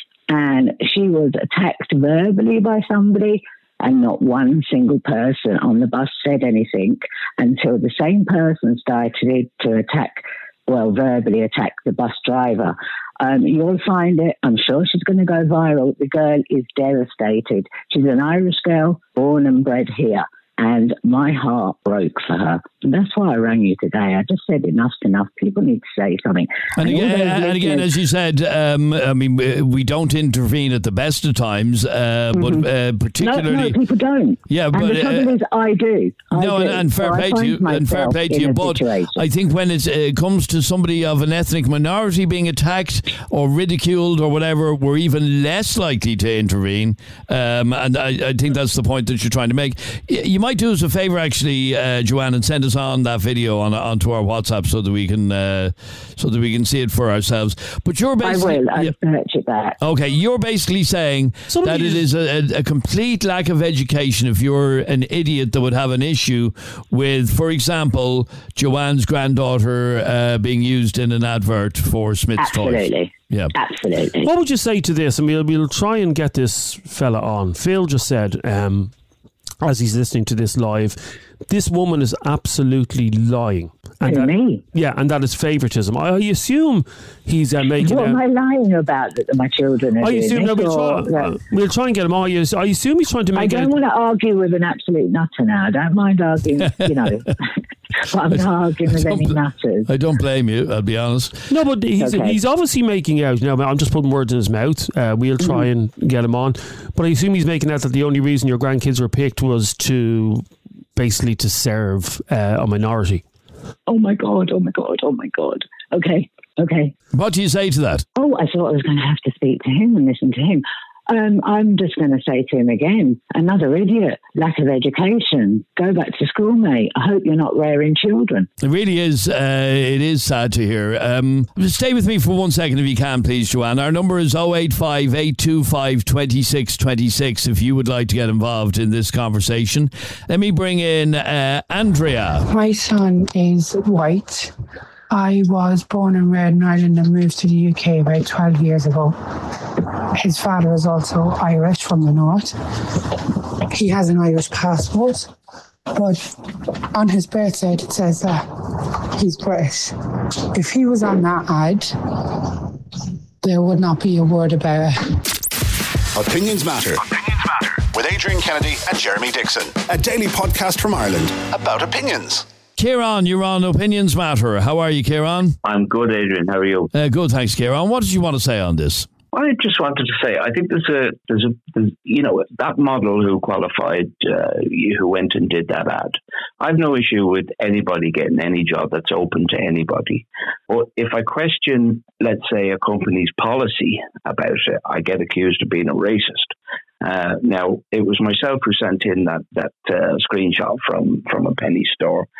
and she was attacked verbally by somebody, and not one single person on the bus said anything until the same person started to attack, well, verbally attack the bus driver. Um, you'll find it. I'm sure she's going to go viral. The girl is devastated. She's an Irish girl, born and bred here. And my heart broke for her. And that's why I rang you today. I just said enough's enough. People need to say something. And, and again, and again, as you said, um, I mean, we don't intervene at the best of times, uh, mm-hmm. but uh, particularly... No, no, people don't. Yeah, and but... the trouble uh, is, I do. I no, do. And, and fair so play to you. And fair play to you. But situation. I think when it's, it comes to somebody of an ethnic minority being attacked or ridiculed or whatever, we're even less likely to intervene. Um, and I, I think that's the point that you're trying to make. You might do us a favour, actually, uh, Joanne, and send us us on that video on onto our WhatsApp so that we can uh, so that we can see it for ourselves. But you're basically I will. I'll yeah. search it back. Okay, you're basically saying Somebody that it is a, a, a complete lack of education if you're an idiot that would have an issue with, for example, Joanne's granddaughter uh, being used in an advert for Smith's Toys. Absolutely. Yeah. Absolutely. What would you say to this? And we'll, we'll try and get this fella on. Phil just said, um, as he's listening to this live, this woman is absolutely lying. And To that, me? Yeah, and that is favouritism. I assume he's uh, making What a... am I lying about that my children are I doing assume, no, this, we'll, or try, that- we'll try and get him on. I assume he's trying to I make don't it... want to argue with an absolute nutter now. I don't mind arguing, you know. But I'm not arguing with any matters. I don't blame you, I'll be honest. No, but he's Okay. he's obviously making out. You know, I'm just putting words in his mouth. Uh, we'll try and get him on. But I assume he's making out that the only reason your grandkids were picked was to basically to serve uh, a minority. Oh my God, oh my God, oh my God. Okay, okay. What do you say to that? Oh, I thought I was going to have to speak to him and listen to him. Um, I'm just going to say to him again, another idiot, lack of education. Go back to school, mate. I hope you're not rearing children. It really is. Uh, it is sad to hear. Um, stay with me for one second if you can, please, Joanne. Our number is oh eight five, eight two five, two six two six if you would like to get involved in this conversation. Let me bring in uh, Andrea. My son is white. I was born and reared in Ireland and moved to the U K about twelve years ago. His father is also Irish from the north. He has an Irish passport, but on his birth cert it says that he's British. If he was on that ad, there would not be a word about it. Opinions Matter. Opinions Matter. With Adrian Kennedy and Jeremy Dixon. A daily podcast from Ireland about opinions. Kieran, you're on Opinions Matter. How are you, Kieran? I'm good, Adrian. How are you? Uh, good, thanks, Kieran. What did you want to say on this? I just wanted to say, I think there's a, there's a, there's, you know, that model who qualified, uh, who went and did that ad. I've no issue with anybody getting any job that's open to anybody. But if I question, let's say, a company's policy about it, I get accused of being a racist. Uh, now, it was myself who sent in that that uh, screenshot from, from a penny store.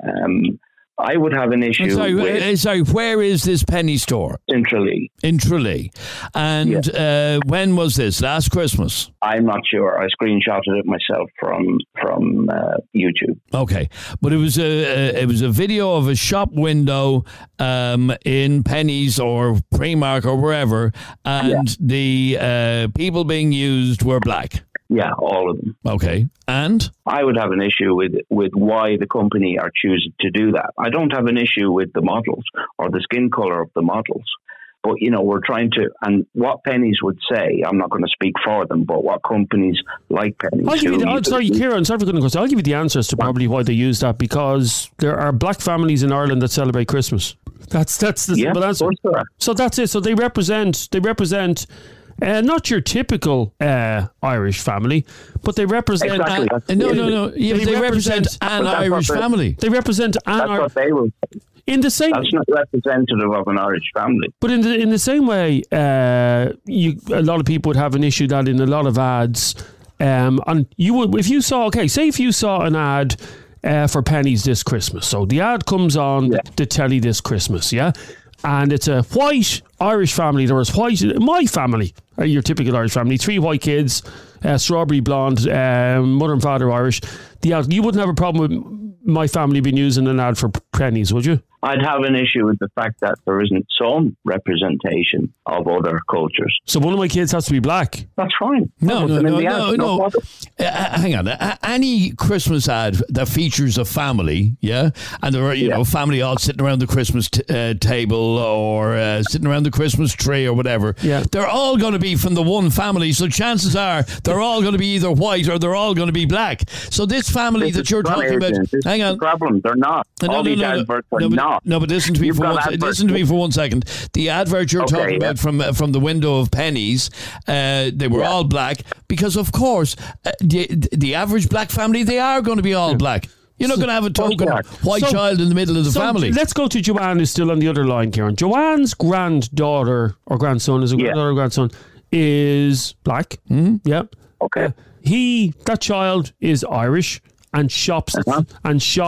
Um, I would have an issue. Sorry, with uh, sorry, where is this penny store? In Tralee. In Tralee. And Yeah. uh, when was this? Last Christmas? I'm not sure. I screenshotted it myself from from uh, YouTube. Okay, but it was a, a it was a video of a shop window um, in Penny's or Primark or wherever, and the uh, people being used were black. Yeah, all of them. Okay, and I would have an issue with with why the company are choosing to do that. I don't have an issue with the models or the skin color of the models. But, you know, we're trying to, and what Pennies would say, I'm not going to speak for them, but what companies like Pennies I'll give you do, the, oh, sorry, Kieran, sorry for cutting across. I'll give you the answers to probably why they use that, because there are black families in Ireland that celebrate Christmas. That's that's the Yeah, simple of answer. course there are. So that's it. So they represent they represent uh, not your typical uh, Irish family, but they represent Exactly. uh, That's- no, no, no. Yeah, they represent an But that's Irish what they- family. They represent an That's Ir- what they will. in the same. That's not representative of an Irish family. But in the in the same way, uh, you a lot of people would have an issue that in a lot of ads, um, and you would if you saw okay, say if you saw an ad uh, for Pennies this Christmas, so the ad comes on Yeah. the telly this Christmas, yeah, and it's a white Irish family. There was white my family, uh, your typical Irish family, three white kids, uh, strawberry blonde, um, mother and father Irish. The ad, you wouldn't have a problem with my family being using an ad for Pennies, would you? I'd have an issue with the fact that there isn't some representation of other cultures. So one of my kids has to be black. That's fine. No, no, Put them in no, the no, ad, no. problem. Uh, hang on. Uh, any Christmas ad that features a family, yeah, and there are you Yeah. know family all sitting around the Christmas t- uh, table or uh, sitting around the Christmas tree or whatever, Yeah. they're all going to be from the one family. So chances are they're all going to be either white or they're all going to be black. So this family This that is you're the talking about, problem, This hang is on. the problem. They're not. No, All no, these no, no, adverts are no, but, not. no, but listen to me You've for got one. adverts. Listen to me for one second. The advert you're Okay, talking yeah. about from uh, from the window of Pennies, uh, they were Yeah. all black because, of course, uh, the the average black family they are going to be all black. You're not going to have a token not. white So- child in the middle of the So family. let's go to Joanne, who's still on the other line, Kieran. Joanne's granddaughter or grandson, is a Yeah. granddaughter or grandson, is black. Mm-hmm. Yeah. Okay. He, that child is Irish and shops Uh-huh. and shops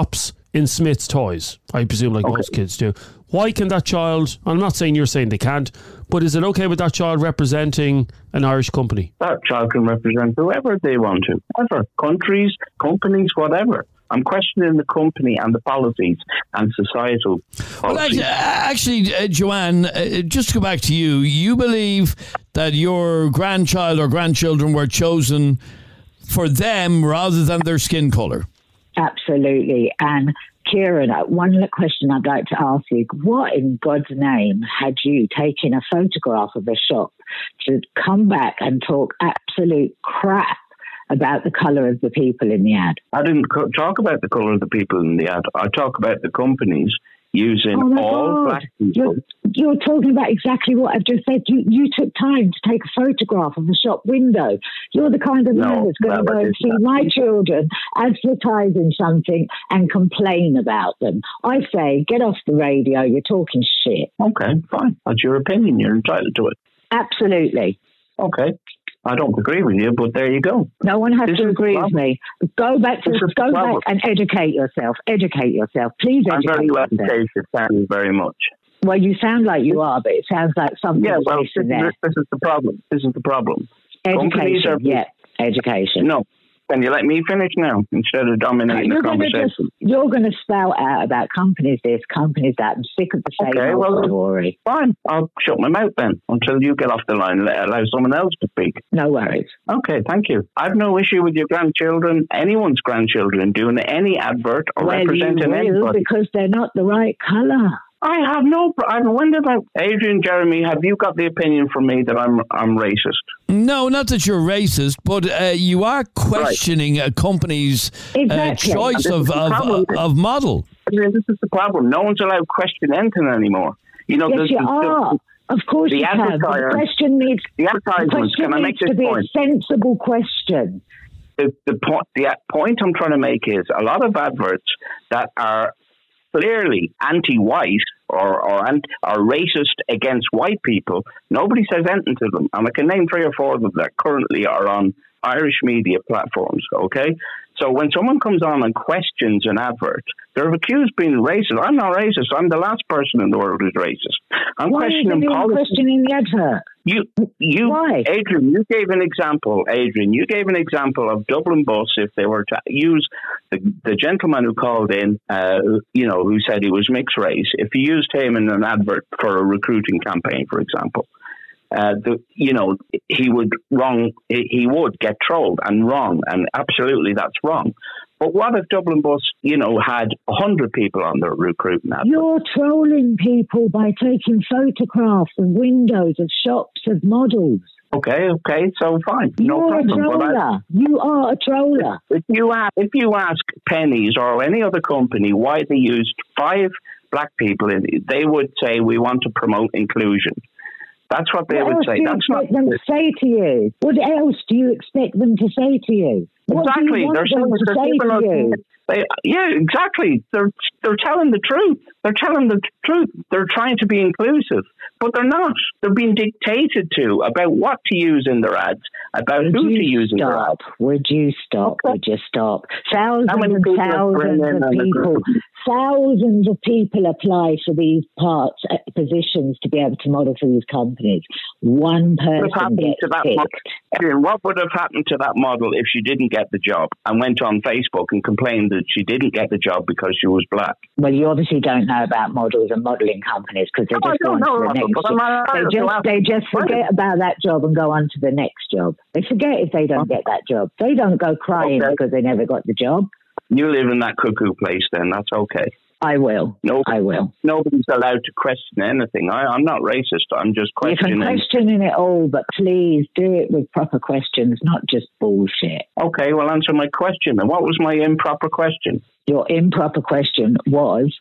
in Smith's Toys, I presume, like Okay. most kids do. Why can that child, I'm not saying you're saying they can't, but is it okay with that child representing an Irish company? That child can represent whoever they want to, ever. Countries, companies, whatever. I'm questioning the company and the policies and societal policies. Well, actually, actually uh, Joanne, uh, just to go back to you, you believe that your grandchild or grandchildren were chosen for them rather than their skin colour? Absolutely. And Kieran, one question I'd like to ask you, what in God's name had you taken a photograph of a shop to come back and talk absolute crap about the colour of the people in the ad? I didn't co- talk about the colour of the people in the ad. I talk about the companies using Oh my all God. black people. You're, you're talking about exactly what I've just said. You you took time to take a photograph of the shop window. You're the kind of No, man that's going to no, I go and didn't. see my children advertising something and complain about them. I say, get off the radio. You're talking shit. Okay, fine. That's your opinion. You're entitled to it. Absolutely. Okay. I don't agree with you, but there you go. No one has This to is agree the with problem. me. Go back to This is the go back problem. and educate yourself. Educate yourself. Please I'm educate very well yourself. educated. Thank you very much. Well, you sound like you are, but it sounds like something Yeah, is well, this, missing there. this is the problem. This is the problem. Companies Education, are- yeah, education. No. Can you let me finish now instead of dominating You're the going to conversation? just you're going to spout out about companies this, companies that. I'm sick of the same Okay, old well, story. Fine. I'll shut my mouth then until you get off the line and let- allow someone else to speak. No worries. Okay, thank you. I've no issue with your grandchildren, anyone's grandchildren, doing any advert or Well, you representing will anybody. because they're not the right colour. I have no. pro- I when did I, Adrian, Jeremy, have you got the opinion from me that I'm I'm racist? No, not that you're racist, but uh, you are questioning a company's uh, Exactly. choice This is of, the of, problem. of model. I mean, this is the problem. No one's allowed to question anything anymore. You know, Yes, the, you the, are. Of course the you can. But The advertiser- question needs the the advertisements. question Can I make needs this to be point? a sensible question. the, the, point, the point I'm trying to make is a lot of adverts that are clearly anti-white or or, anti, are racist against white people, nobody says anything to them. And I can name three or four of them that currently are on Irish media platforms, okay? So when someone comes on and questions an advert, they're accused of being racist. I'm not racist. I'm the last person in the world who's racist. I'm Why is questioning everyone policy. questioning the advert? You, you, Why? Adrian, you gave an example. Adrian, you gave an example of Dublin Bus if they were to use the, the gentleman who called in, uh, you know, who said he was mixed race. If you used him in an advert for a recruiting campaign, for example, uh, the, you know, he would wrong. He would get trolled and wrong, and absolutely that's wrong. But what if Dublin Bus, you know, had a hundred people on their recruiting advert? You're trolling people by taking photographs of windows, of shops, of models. Okay, okay, so fine, no You're a problem. But I- troller. You are a troller. If you ask, if you ask Pennies or any other company why they used five black people, in, they would say we want to promote inclusion. That's what they What would else say. do you That's not expect them to say to you? What else do you expect them to say to you? What do exactly. you want They're them saying to they're say people to are- you? They, yeah, exactly. They're they're telling the truth. They're telling the truth. They're trying to be inclusive, but they're not. They're being dictated to about what to use in their ads, about Would who you to use in their ads. stop? Would you stop? Okay. Would you stop? Thousands How many and people are bringing thousands in of on the people, group? thousands of people apply for these parts, uh, positions to be able to model for these companies. One What would have person happened gets to that picked. model? Adrian, what would have happened to that model if she didn't get the job and went on Facebook and complained that she didn't get the job because she was black? Well, you obviously don't know about models and modelling companies because they No, I just go don't on to know, the Russell, next but job. I'm allowed They to just ask they just questions. forget about that job and go on to the next job. They forget if they don't get that job. They don't go crying Okay. because they never got the job. You live in that cuckoo place, then that's okay. I will. No, I will. Nobody's allowed to question anything. I, I'm not racist. I'm just You can questioning. question it all, but please do it with proper questions, not just bullshit. Okay, well, answer my question. And what was my improper question? Your improper question was,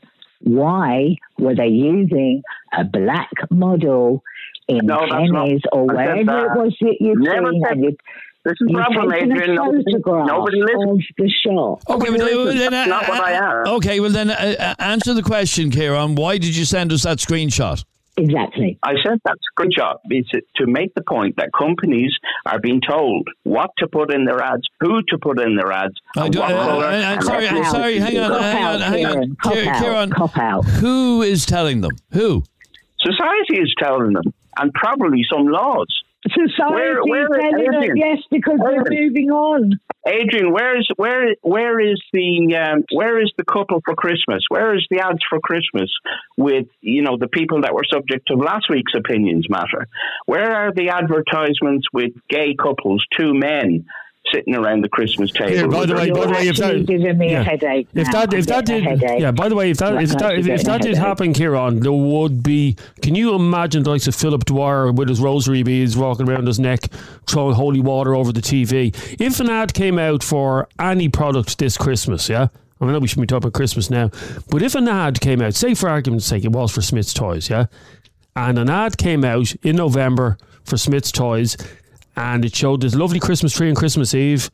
why were they using a black model in No, that's not- Pennies or I said wherever that. it was that you'd Never seen said- and you'd, This is the you'd problem, taken Adrian. a Nobody, photograph nobody listens. of the shop? Okay, but, Listen, uh, then, that's not what I uh, asked. okay, well then uh, uh, answer the question, Kieran. Why did you send us that screenshot? Exactly. I said that's a good job. It's to make the point that companies are being told what to put in their ads, who to put in their ads, I and do, what uh, colour. uh, I'm sorry, I'm sorry, hang on, hang on, hang on. Cop Kieran, out, Kieran, cop out. who is telling them? Who? Society is telling them, and probably some laws. Society Where- where- is telling us, Adrian, yes, because we're Adrian. moving on. Adrian, where is where where is the um, where is the couple for Christmas? Where is the ads for Christmas with you know the people that were subject to last week's Opinions Matter? Where are the advertisements with gay couples, two men sitting around the Christmas table? Here, by the way, by the way, if that giving me yeah. a headache. If now. that if I'm that did getting a headache. yeah, by the way, if that if I'm that if, actually if that getting a did headache. happen, Kieran, there would be. Can you imagine the likes of Philip Dwyer with his rosary beads walking around his neck, throwing holy water over the T V? If an ad came out for any product this Christmas, yeah. I know we shouldn't be talking about Christmas now, but if an ad came out, say for argument's sake, it was for Smith's Toys, yeah, and an ad came out in November for Smith's Toys, and it showed this lovely Christmas tree on Christmas Eve.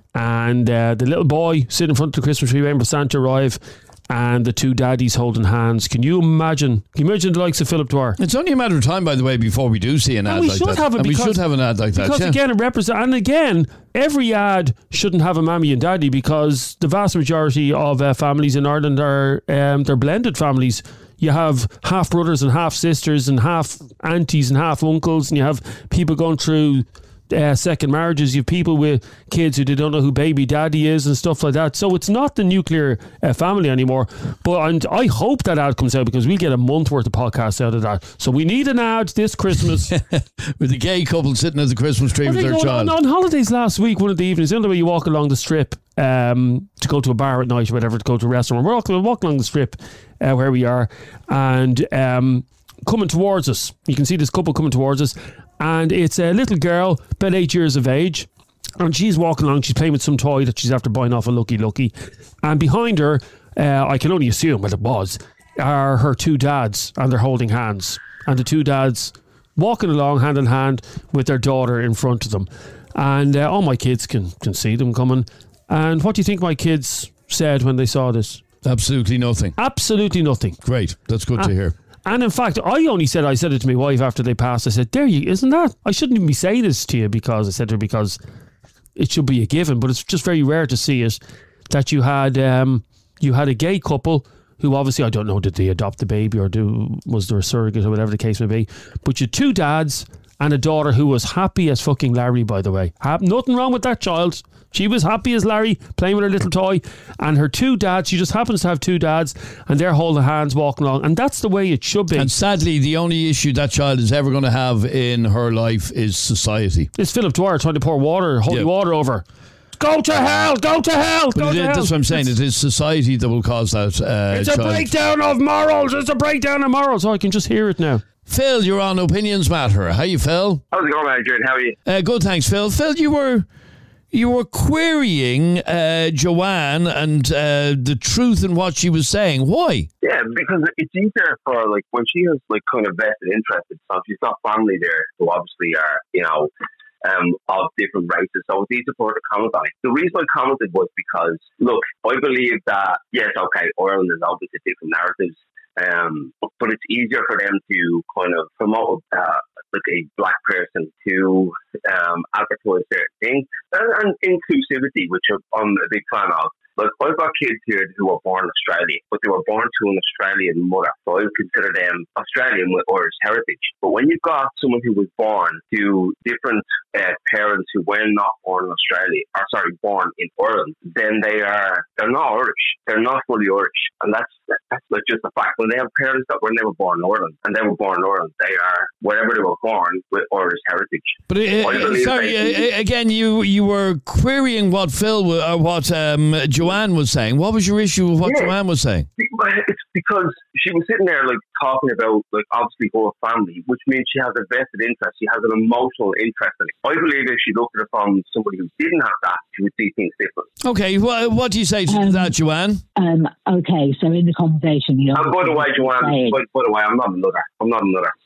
And uh, the little boy sitting in front of the Christmas tree waiting for Santa to arrive, and the two daddies holding hands. Can you imagine? Can you imagine the likes of Philip Dwyer? It's only a matter of time, by the way, before we do see an And ad we like should that. have it and we because- should have an ad like that. Because yeah. again, it represents, and again, every ad shouldn't have a mammy and daddy because the vast majority of uh, families in Ireland are um, they're blended families. You have half brothers and half sisters and half aunties and half uncles, and you have people going through uh, second marriages. You have people with kids who they don't know who baby daddy is and stuff like that. So it's not the nuclear uh, family anymore. But and I hope that ad comes out because we get a month worth of podcasts out of that. So we need an ad this Christmas. With the gay couple sitting at the Christmas tree Well, with they their go child. on, on holidays last week, one of the evenings, you know the way you walk along the strip um, to go to a bar at night or whatever, to go to a restaurant. We're walking, walking along the strip uh, where we are, and um, coming towards us, you can see this couple coming towards us, and it's a little girl, about eight years of age, and she's walking along, she's playing with some toy that she's after buying off a Lucky Lucky, and behind her, uh, I can only assume, well it was, are her two dads, and they're holding hands, and the two dads walking along hand in hand with their daughter in front of them. And uh, all my kids can, can see them coming. And what do you think my kids said when they saw this? Absolutely nothing. Absolutely nothing. Great. That's good uh, to hear. And in fact, I only said, I said it to my wife after they passed. I said, there you, isn't that? I shouldn't even be saying this to you because I said to her because it should be a given, but it's just very rare to see it that you had, um, you had a gay couple who obviously, I don't know, did they adopt the baby or do was there a surrogate or whatever the case may be, but you had two dads and a daughter who was happy as fucking Larry, by the way. Ha- nothing wrong with that child. She was happy as Larry, playing with her little toy, and her two dads, she just happens to have two dads, and they're holding hands walking along, and that's the way it should be. And sadly, the only issue that child is ever going to have in her life is society. It's Philip Dwyer trying to pour water, holy Yeah. water over. Go to hell! Go to hell! But Go it to is, hell! that's what I'm saying. It is society that will cause that. Uh, It's a child. breakdown of morals. It's a breakdown of morals. Oh, I can just hear it now. Phil, you're on Opinions Matter. How you, Phil? How's it going, Adrian? How are you? Uh, good, thanks, Phil. Phil, you were you were querying uh, Joanne and uh, the truth in what she was saying. Why? Yeah, because it's easier for, like, when she has, like, kind of vested interest in stuff, she's got family there who obviously are, you know, um, of different races, so it's easy for her to comment on it. The reason I commented was because, look, I believe that, yes, okay, Ireland is obviously different narratives, um, but it's easier for them to kind of promote uh, like a black person to um, advertise certain things, and, and inclusivity, which I'm a big fan of. Like, I've got kids here who were born Australian, but they were born to an Australian mother, so I would consider them Australian with Irish heritage. But when you've got someone who was born to different uh, parents who were not born in Australia, or sorry, born in Ireland, then they are, they're not Irish. They're not fully Irish. And that's, that's like just a fact. When they have parents that were never born in Ireland, and they were born in Ireland, they are, wherever they were born, with Irish heritage. But uh, uh, sorry, uh, again, you you were querying what Phil, w- or what um, Joanne was saying. What was your issue with what Yeah. Joanne was saying? It's because she was sitting there, like, talking about, like, obviously her family, which means she has a vested interest. She has an emotional interest in it. I believe if she looked at it from somebody who didn't have that, she would see things different. Okay, well, what do you say to Um, that, Joanne? Um, okay, so in the conversation, you know. And by the way, Joanne, saying- by, by the way, I'm not a nutter. I'm not a nutter.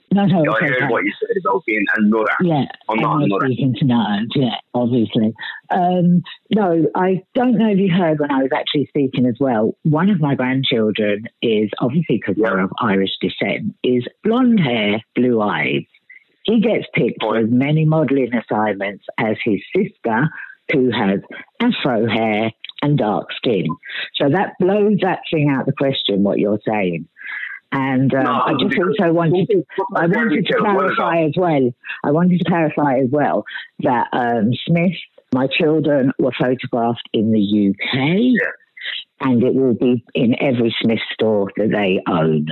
No, no, I okay, heard fine. what you said about being another. Yeah, I'm not I'm another. speaking to nuns, yeah, obviously. Um, no, I don't know if you heard when I was actually speaking as well. One of my grandchildren is, obviously because they're of Irish descent, is blonde hair, blue eyes. He gets picked for as many modelling assignments as his sister, who has afro hair and dark skin. So that blows that thing out the question, what you're saying. And um, No, I just because- also wanted to, I wanted to clarify as well, I wanted to clarify as well that um, Smith, my children were photographed in the U K, and it will be in every Smith store that they own.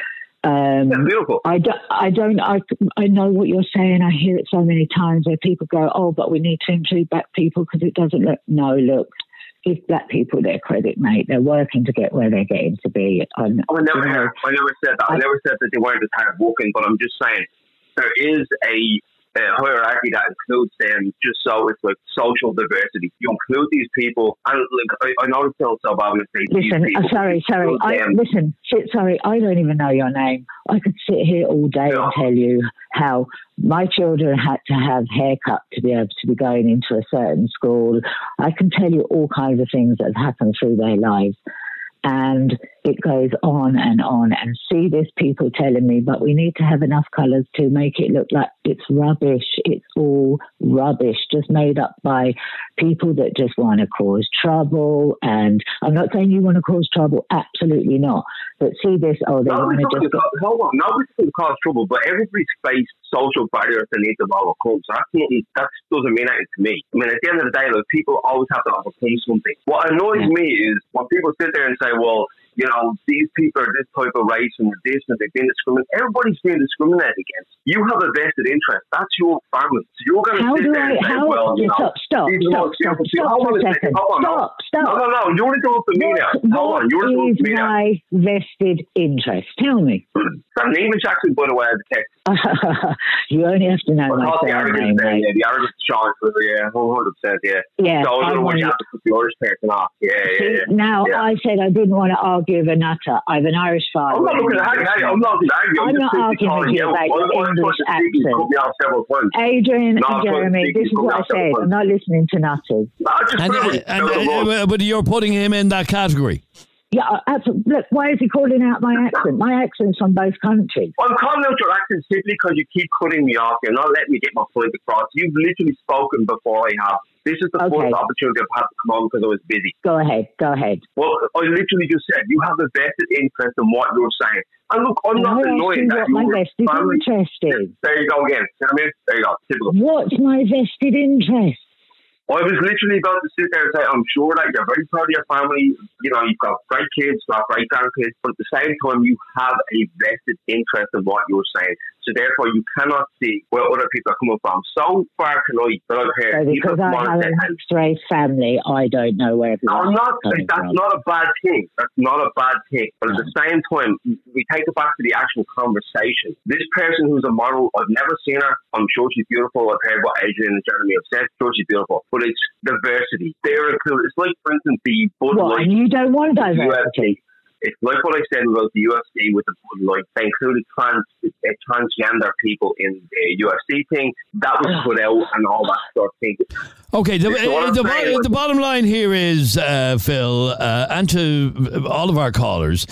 Um, yeah, beautiful. I, do, I don't, I, I know what you're saying. I hear it so many times where people go, oh, but we need to include black people because it doesn't look, no, look, give black people their credit, mate. They're working to get where they're getting to be. And, I never, you know, I never said that. I never said that they weren't as hard working, but I'm just saying there is a, a hierarchy that includes them just so it's like social diversity. You include these people, and like I, I know it sounds so bad when I say these Listen, people. uh, sorry, sorry. Include I, them. listen, shit, sorry, I don't even know your name. I could sit here all day and tell you how my children had to have haircut to be able to be going into a certain school. I can tell you all kinds of things that have happened through their lives. And it goes on and on. And see this people telling me, but we need to have enough colours to make it look like it's rubbish. It's all rubbish, just made up by people that just want to cause trouble. And I'm not saying you want to cause trouble, absolutely not. But see this, oh, they want Nobody's to just... talking about, hold on, nobody's going to cause trouble, but everybody's faced social barriers they need to overcome. So that's not, that doesn't mean anything to me. I mean, at the end of the day, like, people always have to overcome something. What annoys Yeah. me is when people sit there and say, well, you know, these people are this type of race and this and they've been discriminated. Everybody's being discriminated against. You have a vested interest. That's your family. So you're going to How sit do there I... and say, How, well, you know, stop, stop, these are stop, most stop, beautiful people. stop Hold for on a a second. Hold on, Stop, no. stop. No, no, no. You're only going for me now. Hold on. You're What going is for me now. my vested interest? Tell me. It's not an English accent, by the way, the text. You only have to know my Well, the surname, arrogance there, mate. yeah, the arrogance Sean Twitter, yeah, one hundred percent, yeah. Yeah, So I I don't know what want you you- have to put the Irish person off. Yeah, yeah, See, yeah. now yeah. I said I didn't want to argue with a nutter. I have an Irish father. I'm not looking at and an argue. English I'm not looking at argue. I'm just not simply arguing calling with you out. about I'm- your I'm English trying to speak. You accent. cut me off several times. Adrian No, and I'm trying to Jeremy, speak. this You is cut me what I off several said. times. I'm not listening to nutters. No, I just And, really- and, no, no, no. uh, but you're putting him in that category. Yeah, absolutely. Look, why is he calling out my accent? My accent's from both countries. I'm calling out your accent simply because you keep cutting me off. You're not letting me get my point across. You've literally spoken before I have. This is the Okay. first opportunity I've had to come on because I was busy. Go ahead, go ahead. Well, I literally just said you have a vested interest in what you're saying. And look, I'm And not I asked annoyed you that what my you're vested family. interest is. There you go again. You know what I mean? There you go. Typical. What's my vested interest? I was literally about to sit there and say, I'm sure that you're very proud of your family. You know, you've got great kids, you've got great grandkids, but at the same time, you have a vested interest in what you're saying. So therefore, you cannot see where other people are coming from. So far tonight that I've heard, So because people I want have to a say, mixed race family, I don't know where No, I'm everyone's not. coming That's from. not a bad thing. That's not a bad thing. But at the same time, we take it back to the actual conversation. This person who's a model, I've never seen her. I'm sure she's beautiful. I've heard what Adrian and Jeremy have said. Sure, she's beautiful. But it's diversity. They're included. It's like, for instance, the Bud What, Light and you don't want U F diversity? C. It's like what I said about the U F C with the Bud Light. They included trans, uh, transgender people in the U F C thing. That was put out and all that sort of thing. Okay, the, So what uh, I'm the, saying- bo- the bottom line here is, uh, Phil, uh, and to all of our callers,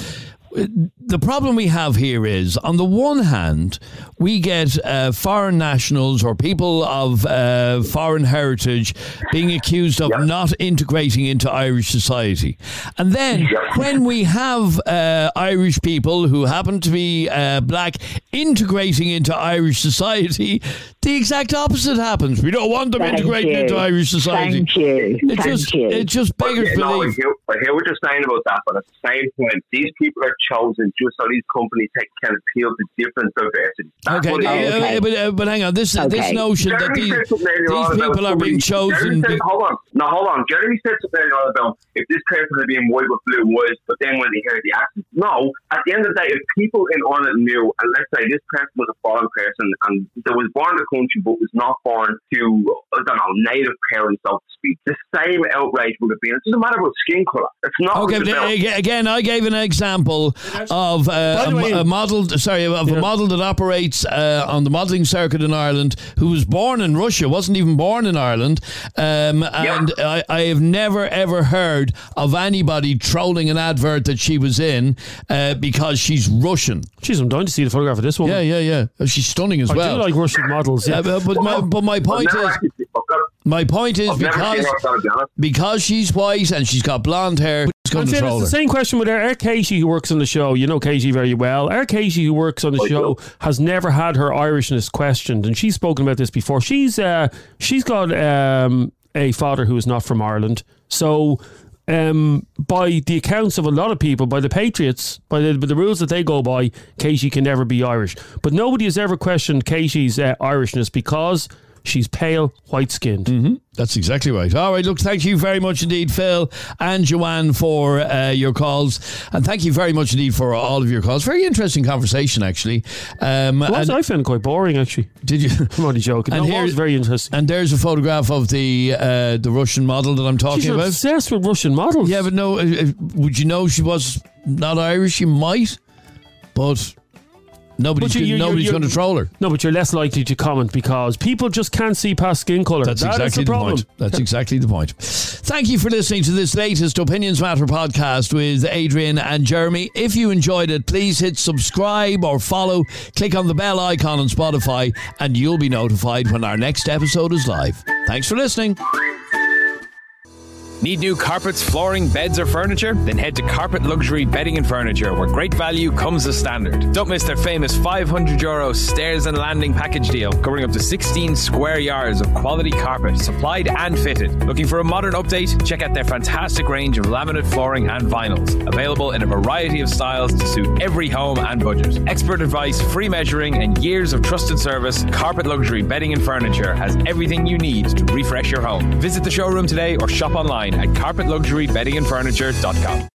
the problem we have here is, on the one hand, we get uh, foreign nationals or people of uh, foreign heritage being accused of not integrating into Irish society. And then when we have uh, Irish people who happen to be uh, black integrating into Irish society, the exact opposite happens. We don't want them Thank integrating you. into Irish society. Thank you. It Thank just, you. it just beggars Yeah, no, I belief. hear, I hear what you're saying about that, but at the same time, these people are chosen just so these companies take, can appeal to different diversity. That's Okay, what it uh, is. uh, but, uh, but hang on, this this Okay. notion that Jeremy these, said something earlier these on about people are being somebody- chosen. Jeremy said, be- hold on, no, hold on. Jeremy said something earlier on about if this person had been white with blue was, but then when they hear the accent, no. At the end of the day, if people in Ireland knew, and let's say this person was a foreign person and that was born in the country but was not born to, I don't know, native parents, so to speak, the same outrage would have been. It doesn't matter about skin colour. It's not. Okay, what but it's about. uh, again, I gave an example example of uh, a, way, a model. Sorry, of yeah. a model that operates uh, on the modelling circuit in Ireland, who was born in Russia, wasn't even born in Ireland, um, and yeah. I, I have never ever heard of anybody trolling an advert that she was in uh, because she's Russian. Jeez, I'm dying to see the photograph of this woman. Yeah, yeah, yeah. She's stunning as I well. I do like Russian models. Yeah, uh, but my but my point is. My point is because because she's white and she's got blonde hair. It's I'm saying it's the same question with our Katie who works on the show. You know Katie very well. Our Katie who works on the show has never had her Irishness questioned, and she's spoken about this before. She's uh, she's got um, a father who is not from Ireland, so. Um, by the accounts of a lot of people, by the Patriots, by the, by the rules that they go by, Katie can never be Irish. But nobody has ever questioned Katie's uh, Irishness because she's pale, white-skinned. Mm-hmm. That's exactly right. All right, look, thank you very much indeed, Phil and Joanne, for uh, your calls. And thank you very much indeed for all of your calls. Very interesting conversation, actually. Um, well, and I found it quite boring, actually. Did you? I'm only joking. And no, it was very interesting. And there's a photograph of the uh, the Russian model that I'm talking She's about. She's obsessed with Russian models. Yeah, but no, uh, would you know she was not Irish? You might, but... Nobody's, you, you, nobody's going to troll her. No, but you're less likely to comment because people just can't see past skin colour. That's that exactly the, the point. That's exactly the point. Thank you for listening to this latest Opinions Matter podcast with Adrian and Jeremy. If you enjoyed it, please hit subscribe or follow. Click on the bell icon on Spotify and you'll be notified when our next episode is live. Thanks for listening. Need new carpets, flooring, beds or furniture? Then head to Carpet Luxury Bedding and Furniture, where great value comes as standard. Don't miss their famous five hundred euro stairs and landing package deal, covering up to sixteen square yards of quality carpet, supplied and fitted. Looking for a modern update? Check out their fantastic range of laminate flooring and vinyls, available in a variety of styles to suit every home and budget. Expert advice, free measuring and years of trusted service, Carpet Luxury Bedding and Furniture has everything you need to refresh your home. Visit the showroom today or shop online at carpet luxury bedding and furniture dot com.